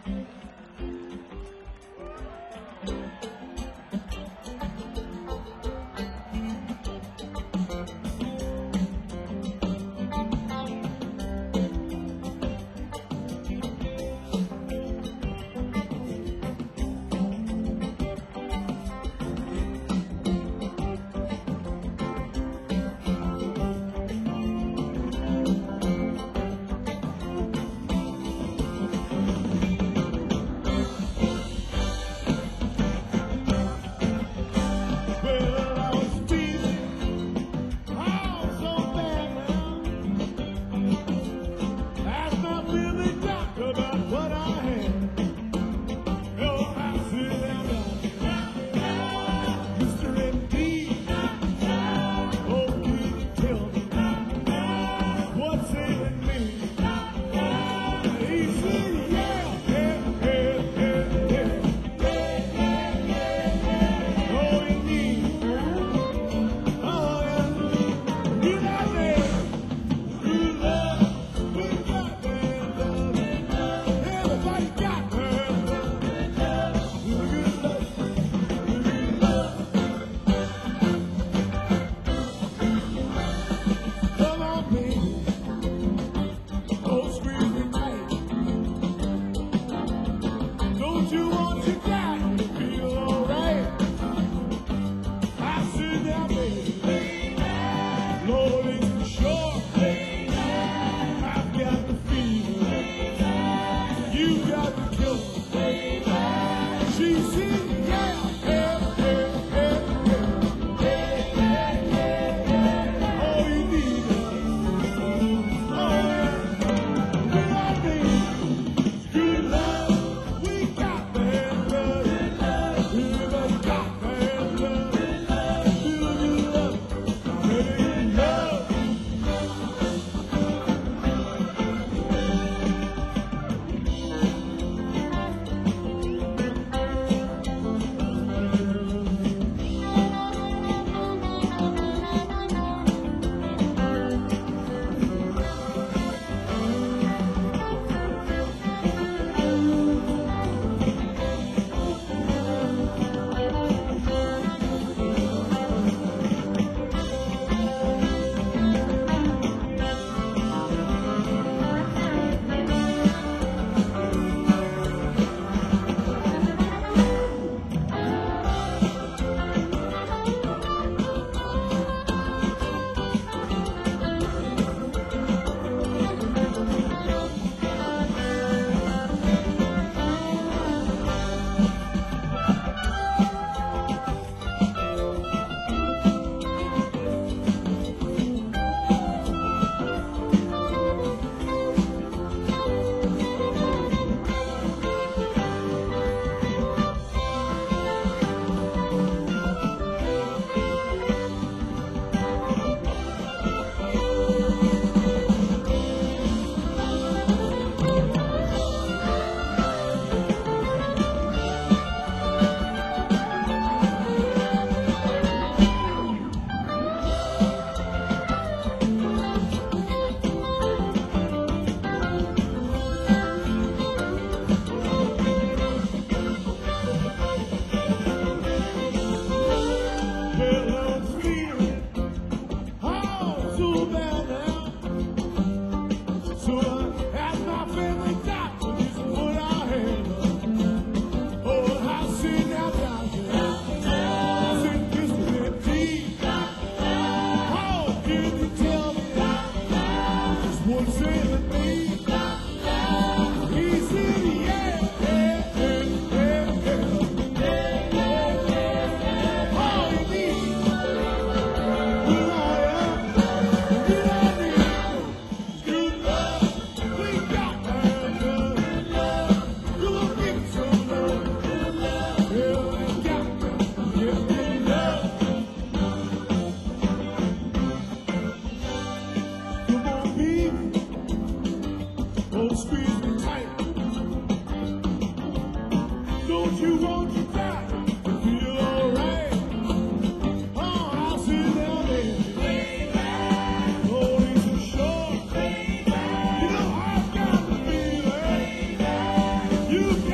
You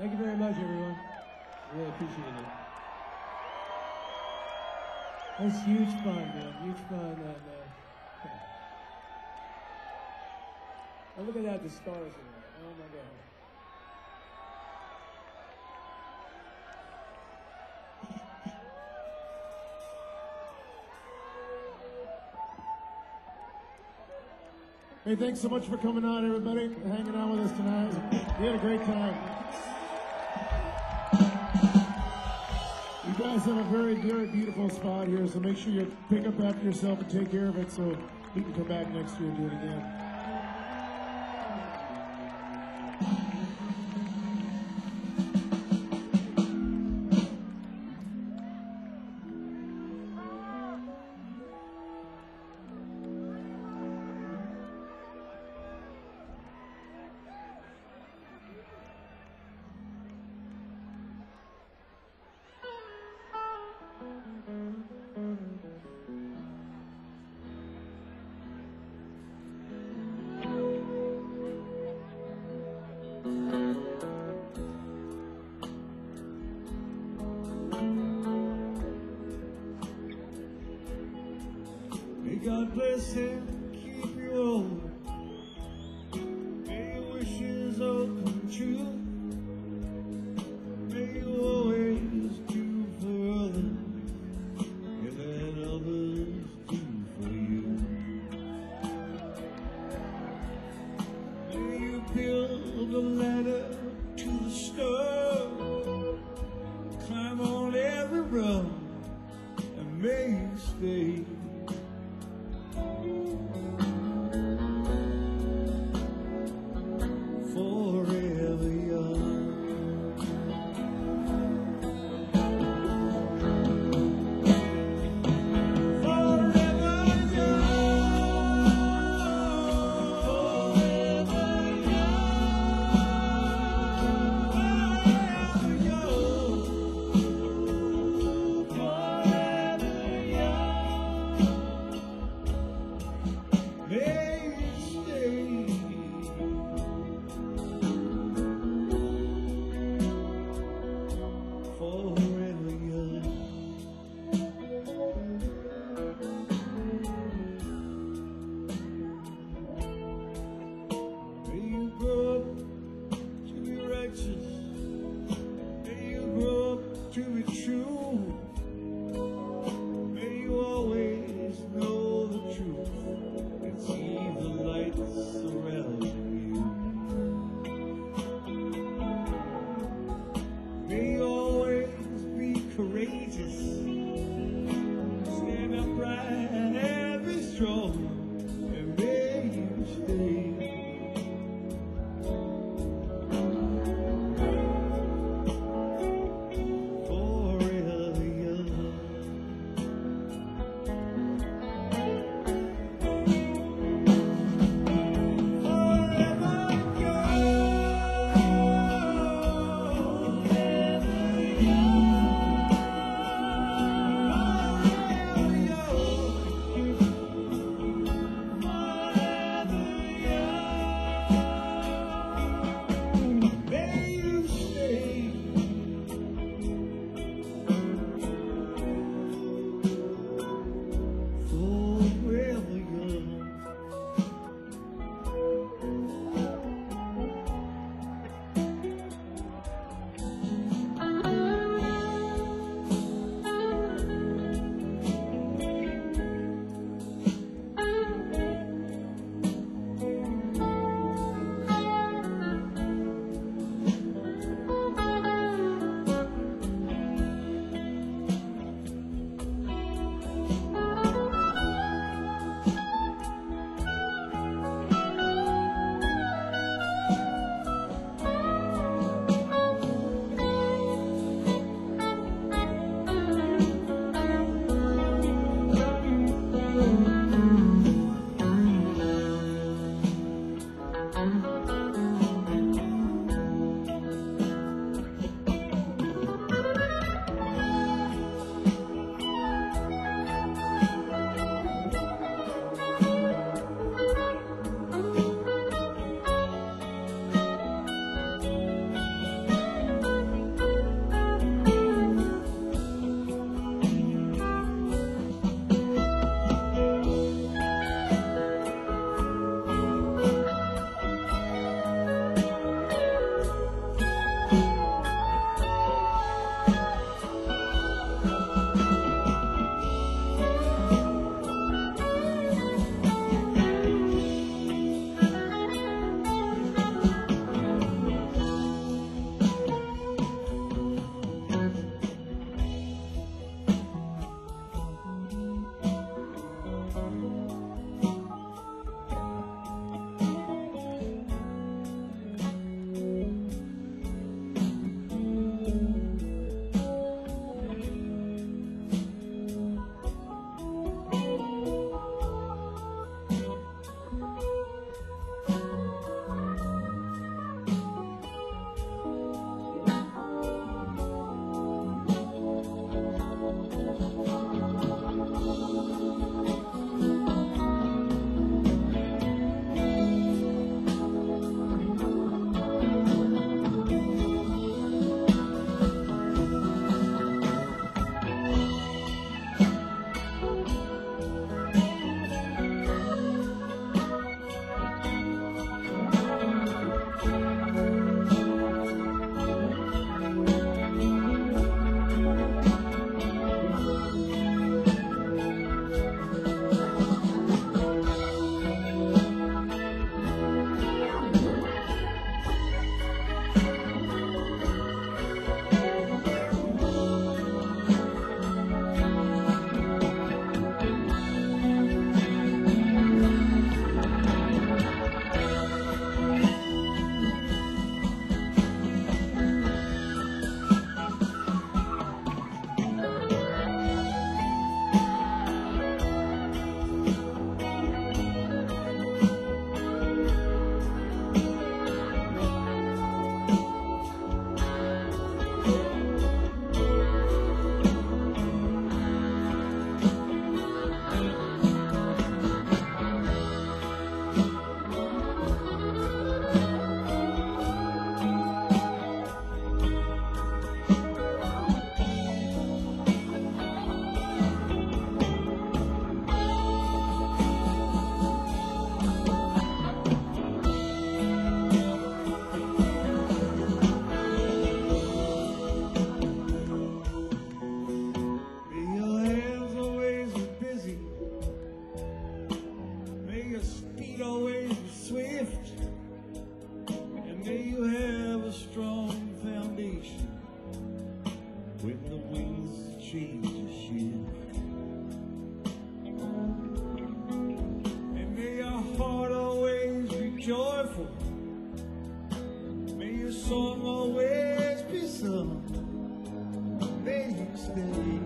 Thank you very much, everyone. Really appreciate it. That's huge fun, man. Huge fun. And, uh, oh, look at that, the stars in there. Oh my God. Hey, thanks so much for coming on, everybody, hanging out with us tonight. We had a great time. You guys have a very, very beautiful spot here, so make sure you pick up after yourself and take care of it so we can come back next year and do it again. May God bless him, keep you over. May your wishes all come true. May you always do for others, and let others do for you. May you build a ladder to the stars, climb on every rung, and may you stay forever young. Forever young. Forever young. Forever young. May you stay forever young. May you grow up to be righteous. May you grow up to be true. May you always know the truth and see the light surrounding you. May you always be courageous, stand upright and be strong, and may you stay forever young. when the winds change to shift. And may your heart always be joyful. May your song always be sung. May you stay.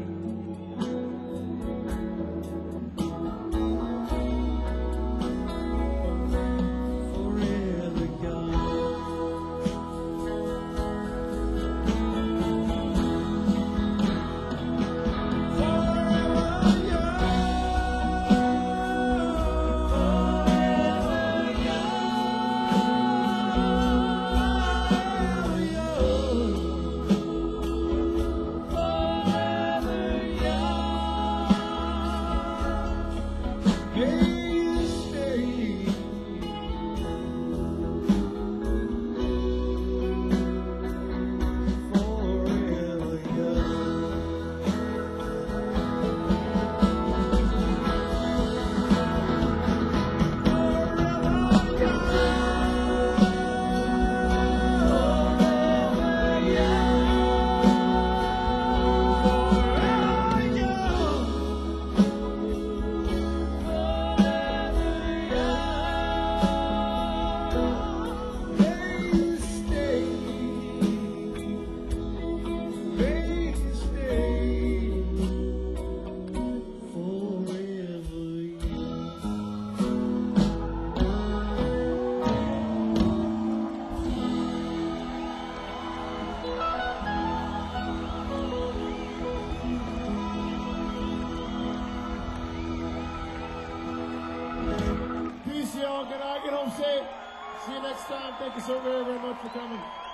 Peace, y'all. Good night. Get home safe. See you next time. Thank you so very, very much for coming.